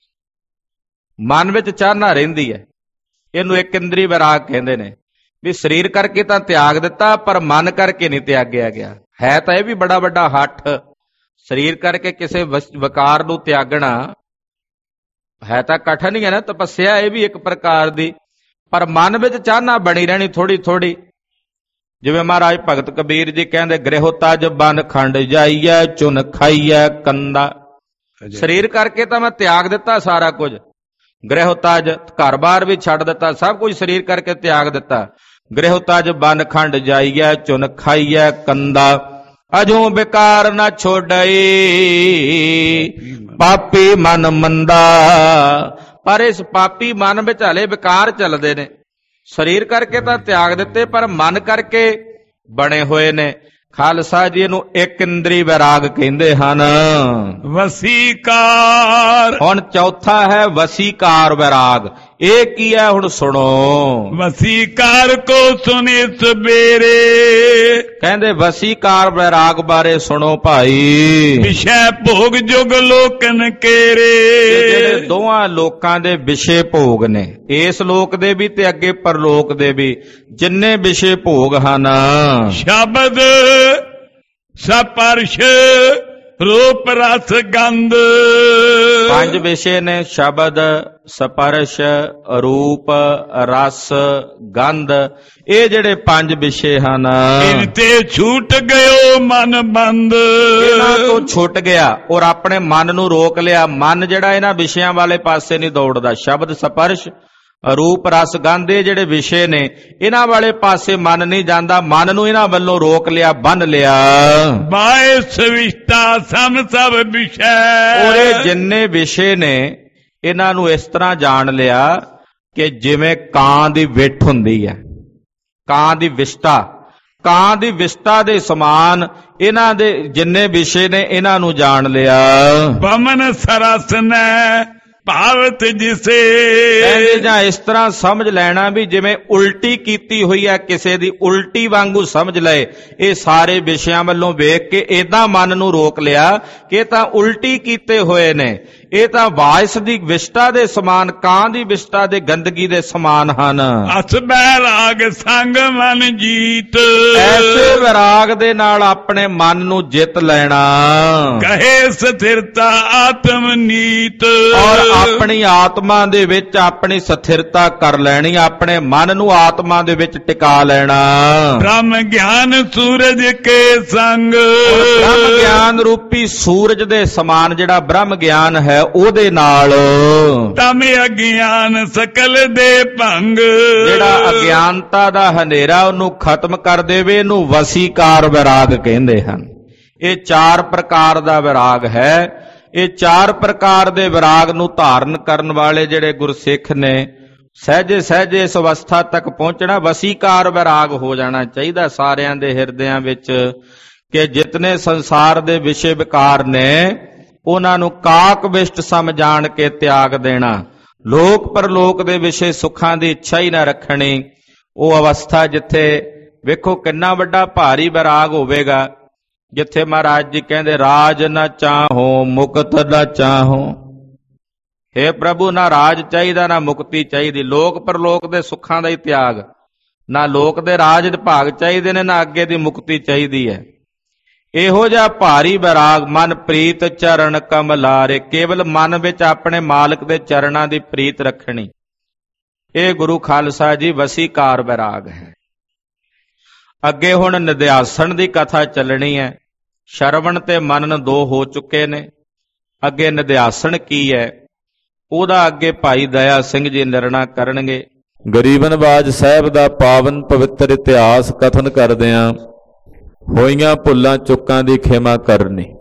ਮਨ ਵਿੱਚ ਚਾਹਨਾ ਰਹਿੰਦੀ ਹੈ। ਇਹਨੂੰ ਇੱਕ ਇੰਦਰੀ ਵੈਰਾਗ ਕਹਿੰਦੇ ਨੇ ਵੀ ਸਰੀਰ ਕਰਕੇ ਤਾਂ ਤਿਆਗ ਦਿੱਤਾ ਪਰ ਮਨ ਕਰਕੇ ਨਹੀਂ ਤਿਆਗਿਆ ਗਿਆ। ਹੈ ਤਾਂ ਇਹ ਵੀ ਬੜਾ ਵੱਡਾ ਹੱਠ, ਸਰੀਰ ਕਰਕੇ ਕਿਸੇ ਵਿਕਾਰ ਨੂੰ ਤਿਆਗਣਾ ਹੈ ਤਾਂ ਕਠਿਨ ਹੀ ਹੈ ਨਾ, ਤਪੱਸਿਆ ਇਹ ਵੀ ਇੱਕ ਪ੍ਰਕਾਰ ਦੀ, ਪਰ ਮਨ ਵਿੱਚ ਚਾਹਨਾ ਬਣੀ ਰਹਿਣੀ ਥੋੜੀ ਥੋੜੀ। ਜਿਵੇਂ ਮਹਾਰਾਜ ਭਗਤ ਕਬੀਰ ਜੀ ਕਹਿੰਦੇ, ਗ੍ਰਹਿ ਤਜ ਬਨ ਖੰਡ ਜਾਈਐ ਚੁਨ ਖਾਈਐ ਕੰਦਾ। ਸਰੀਰ ਕਰਕੇ ਤਾਂ ਮੈਂ ਤਿਆਗ ਦਿੱਤਾ ਸਾਰਾ ਕੁਝ, ਗ੍ਰਹਿ ਤਜ ਘਰ-ਬਾਰ ਵੀ ਛੱਡ ਦਿੱਤਾ, ਸਭ ਕੁਝ ਸਰੀਰ ਕਰਕੇ ਤਿਆਗ ਦਿੱਤਾ, ਗ੍ਰਹਿ ਤਜ ਬਨ ਖੰਡ ਜਾਈਐ ਚੁਨ ਖਾਈਐ ਕੰਦਾ ਅਜੂ ਬਿਕਾਰ ਨਾ ਛੋੜਈ ਪਾਪੀ ਮਨ ਮੰਦਾ। ਪਰ ਇਸ ਪਾਪੀ ਮਨ ਵਿੱਚ ਹਲੇ ਵਿਕਾਰ ਚੱਲਦੇ ਨੇ। ਸਰੀਰ ਕਰਕੇ ਤਾਂ ਤਿਆਗ ਦਿੱਤੇ ਪਰ ਮਨ ਕਰਕੇ ਬਣੇ ਹੋਏ ਨੇ। ਖਾਲਸਾ ਜੀ ਇਹਨੂੰ ਇੱਕ ਇੰਦਰੀ ਵੈਰਾਗ ਕਹਿੰਦੇ ਹਨ। ਵਸੀਕਾਰ। ਹੁਣ ਚੌਥਾ ਹੈ ਵਸੀਕਾਰ ਵੈਰਾਗ। ਇਹ ਕੀ ਹੈ ਹੁਣ ਸੁਣੋ। ਵਸੀਕਾਰ ਕੋ ਸੁਨੇ ਸਵੇਰੇ। ਕਹਿੰਦੇ ਵਸੀਕਾਰ ਵੈਰਾਗ ਬਾਰੇ ਸੁਣੋ ਭਾਈ। ਵਿਸ਼ੇ ਭੋਗ ਜੁਗ ਲੋਕਨ ਕੇਰੇ। ਜਿਹੜੇ ਦੋਹਾਂ ਲੋਕਾਂ ਦੇ ਵਿਸ਼ੇ ਭੋਗ ਨੇ, ਇਸ ਲੋਕ ਦੇ ਵੀ ਤੇ ਅੱਗੇ ਪਰਲੋਕ ਦੇ ਵੀ, ਜਿੰਨੇ ਵਿਸ਼ੇ ਭੋਗ ਹਨ। ਸ਼ਬਦ ਸਪਰਸ਼ ਰੂਪ ਰਸ ਗੰਧ। ਪੰਜ ਵਿਸ਼ੇ ਨੇ, ਸ਼ਬਦ ਸਪਰਸ਼ ਰੂਪ ਰਸ ਗੰਧ। ਇਹ ਜਿਹੜੇ ਪੰਜ ਵਿਸ਼ੇ ਹਨ, ਇਨ ਤੇ ਛੂਟ ਗਇਓ ਮਨ ਬੰਦ। ਇਹਨਾਂ ਤੋਂ ਛੁੱਟ ਗਿਆ ਔਰ ਆਪਣੇ ਮਨ ਨੂੰ ਰੋਕ ਲਿਆ। ਮਨ ਜਿਹੜਾ ਇਹਨਾਂ ਵਿਸ਼ਿਆਂ ਵਾਲੇ ਪਾਸੇ ਨਹੀਂ ਦੌੜਦਾ। ਸ਼ਬਦ ਸਪਰਸ਼ ਰੂਪ ਰਸ ਗੰਧ ਇਹ ਜਿਹੜੇ ਵਿਸ਼ੇ ਨੇ, ਇਹਨਾਂ ਵਾਲੇ ਪਾਸੇ ਮਨ ਨਹੀਂ ਜਾਂਦਾ। ਮਨ ਨੂੰ ਇਹਨਾਂ ਵੱਲੋਂ ਰੋਕ ਲਿਆ, ਬੰਨ ਲਿਆ। ਬਾਏ ਸਵਿਸ਼ਟਾ ਸਮ ਸਭ ਵਿਸ਼ੇ। ਔਰ ਇਹ ਜਿੰਨੇ ਵਿਸ਼ੇ ਨੇ ਇਹਨਾਂ ਨੂੰ ਇਸ ਤਰ੍ਹਾਂ ਜਾਣ ਲਿਆ ਕਿ ਜਿਵੇਂ ਕਾਂ ਦੀ ਵਿੱਠ ਹੁੰਦੀ ਹੈ, ਕਾਂ ਦੀ ਵਿਸ਼ਟਾ, ਕਾਂ ਦੀ ਵਿਸ਼ਟਾ ਦੇ ਸਮਾਨ ਇਹਨਾਂ ਦੇ ਜਿੰਨੇ ਵਿਸ਼ੇ ਨੇ ਇਹਨਾਂ ਨੂੰ ਜਾਣ ਲਿਆ। ਪਮਨ ਸਰਸ ਨੈ ਭਾਵਤ ਜਿਸੇ। ਕਹਿੰਦੇ ਜਾਂ ਇਸ ਤਰ੍ਹਾਂ ਸਮਝ ਲੈਣਾ ਵੀ ਜਿਵੇਂ ਉਲਟੀ ਕੀਤੀ ਹੋਈ ਹੈ ਕਿਸੇ ਦੀ, ਉਲਟੀ ਵਾਂਗੂ ਸਮਝ ਲਏ। ਇਹ ਸਾਰੇ ਵਿਸ਼ਿਆਂ ਵੱਲੋਂ ਵੇਖ ਕੇ ਏਦਾਂ ਮਨ ਨੂੰ ਰੋਕ ਲਿਆ ਕਿ ਇਹ ਤਾਂ ਉਲਟੀ ਕੀਤੇ ਹੋਏ ਨੇ, ਇਹ ਤਾਂ ਵਾਇਸ ਦੀ ਵਿਸ਼ਟਾ ਦੇ ਸਮਾਨ, ਕਾਂ ਦੀ ਵਿਸ਼ਟਾ ਦੇ ਗੰਦਗੀ ਦੇ ਸਮਾਨ ਹਨ। ਅਸ ਬੈਰਾਗ ਸੰਗ ਮਨ ਜੀਤ। ਐਸੇ ਵਿਰਾਗ ਦੇ ਨਾਲ ਆਪਣੇ ਮਨ ਨੂੰ ਜਿੱਤ ਲੈਣਾ। ਕਹੇ ਸਥਿਰਤਾ ਆਤਮ ਨੀਤ। ਔਰ ਆਪਣੀ ਆਤਮਾ ਦੇ ਵਿੱਚ ਆਪਣੀ ਸਥਿਰਤਾ ਕਰ ਲੈਣੀ, ਆਪਣੇ ਮਨ ਨੂੰ ਆਤਮਾ ਦੇ ਵਿੱਚ ਟਿਕਾ ਲੈਣਾ। ਬ੍ਰਹਮ ਗਿਆਨ ਸੂਰਜ ਕੇ ਸੰਗ। ਬ੍ਰਹਮ ਗਿਆਨ ਰੂਪੀ ਸੂਰਜ ਦੇ ਸਮਾਨ ਜਿਹੜਾ ਬ੍ਰਹਮ ਗਿਆਨ ਹੈ ਉਹਦੇ ਨਾਲ। ਤਮ ਅਗਿਆਨ ਸਕਲ ਦੇ ਭੰਗ। ਜਿਹੜਾ ਅਗਿਆਨਤਾ ਦਾ ਹਨੇਰਾ ਉਹਨੂੰ ਖਤਮ ਕਰ ਦੇਵੇ, ਇਹਨੂੰ ਵਸੀਕਾਰ ਵਿਰਾਗ ਕਹਿੰਦੇ ਹਨ। ਇਹ 4 ਪ੍ਰਕਾਰ ਦਾ ਵਿਰਾਗ ਹੈ। ਇਹ 4 ਪ੍ਰਕਾਰ ਦੇ ਵਿਰਾਗ ਨੂੰ ਧਾਰਨ ਕਰਨ ਵਾਲੇ ਜਿਹੜੇ ਗੁਰਸਿੱਖ ਨੇ, ਸਹਿਜੇ ਸਹਿਜੇ ਇਸ ਅਵਸਥਾ ਤੱਕ ਪਹੁੰਚਣਾ। ਵਸੀਕਾਰ ਵਿਰਾਗ ਹੋ ਜਾਣਾ ਚਾਹੀਦਾ ਸਾਰਿਆਂ ਦੇ ਹਿਰਦਿਆਂ ਵਿੱਚ ਕਿ ਜਿਤਨੇ ਸੰਸਾਰ ਦੇ ਵਿਸ਼ੇ ਵਿਕਾਰ ਨੇ ਉਹਨਾਂ ਨੂੰ ਕਾਕ ਵਿਸ਼ਟ ਸਮਝਾਣ ਕੇ ਤਿਆਗ ਦੇਣਾ। ਲੋਕ ਪਰਲੋਕ ਦੇ ਵਿਸ਼ੇ ਸੁੱਖਾਂ ਦੀ ਇੱਛਾ ਹੀ ਨਾ ਰੱਖਣੀ। ਉਹ ਅਵਸਥਾ ਜਿੱਥੇ ਵੇਖੋ ਕਿੰਨਾ ਵੱਡਾ ਭਾਰੀ ਵਿਰਾਗ ਹੋਵੇਗਾ, ਜਿੱਥੇ ਮਹਾਰਾਜ ਜੀ ਕਹਿੰਦੇ ਰਾਜ ਨਾ ਚਾਹੋ ਮੁਕਤ ਨਾ ਚਾਹੋ। हे ਪ੍ਰਭੂ, ਨਾ ਰਾਜ ਚਾਹੀਦਾ ਨਾ ਮੁਕਤੀ ਚਾਹੀਦੀ। ਲੋਕ ਪਰਲੋਕ ਦੇ ਸੁੱਖਾਂ ਦਾ ਹੀ ਤਿਆਗ, ਨਾ ਲੋਕ ਦੇ ਰਾਜ ਦੇ ਭਾਗ ਚਾਹੀਦੇ ਨੇ, ਨਾ ਅੱਗੇ ਦੀ ਮੁਕਤੀ ਚਾਹੀਦੀ ਹੈ। ਇਹੋ ਜਿਹਾ ਭਾਰੀ ਵਿਰਾਗ ਮਨ ਪ੍ਰੀਤ ਚਰਨ ਕਮਲਾਰੇ। ਕੇਵਲ ਮਨ ਵਿੱਚ ਆਪਣੇ ਮਾਲਕ ਦੇ ਚਰਨਾਂ ਦੀ ਪ੍ਰੀਤ ਰੱਖਣੀ, ਇਹ ਗੁਰੂ ਖਾਲਸਾ ਜੀ ਵਸੀਕਾਰ ਵਿਰਾਗ ਹੈ। ਅੱਗੇ ਹੁਣ ਨਿਧਿਆਸਣ ਦੀ ਕਥਾ ਚੱਲਣੀ ਹੈ। ਸ਼ਰਵਣ ਤੇ ਮਨਨ 2 ਹੋ ਚੁੱਕੇ ਨੇ। ਅੱਗੇ ਨਿਧਿਆਸਣ ਕੀ ਹੈ ਉਹਦਾ ਅੱਗੇ ਭਾਈ ਦਇਆ ਸਿੰਘ ਜੀ ਨਿਰਣਾ ਕਰਨਗੇ। ਗਰੀਬਨਵਾਜ ਸਾਹਿਬ ਦਾ ਪਾਵਨ ਪਵਿੱਤਰ ਇਤਿਹਾਸ ਕਥਨ ਕਰਦਿਆਂ ਹੋਈਆਂ ਭੁੱਲਾਂ ਚੁੱਕਾਂ ਦੀ ਖਿਮਾ ਕਰਨੀ।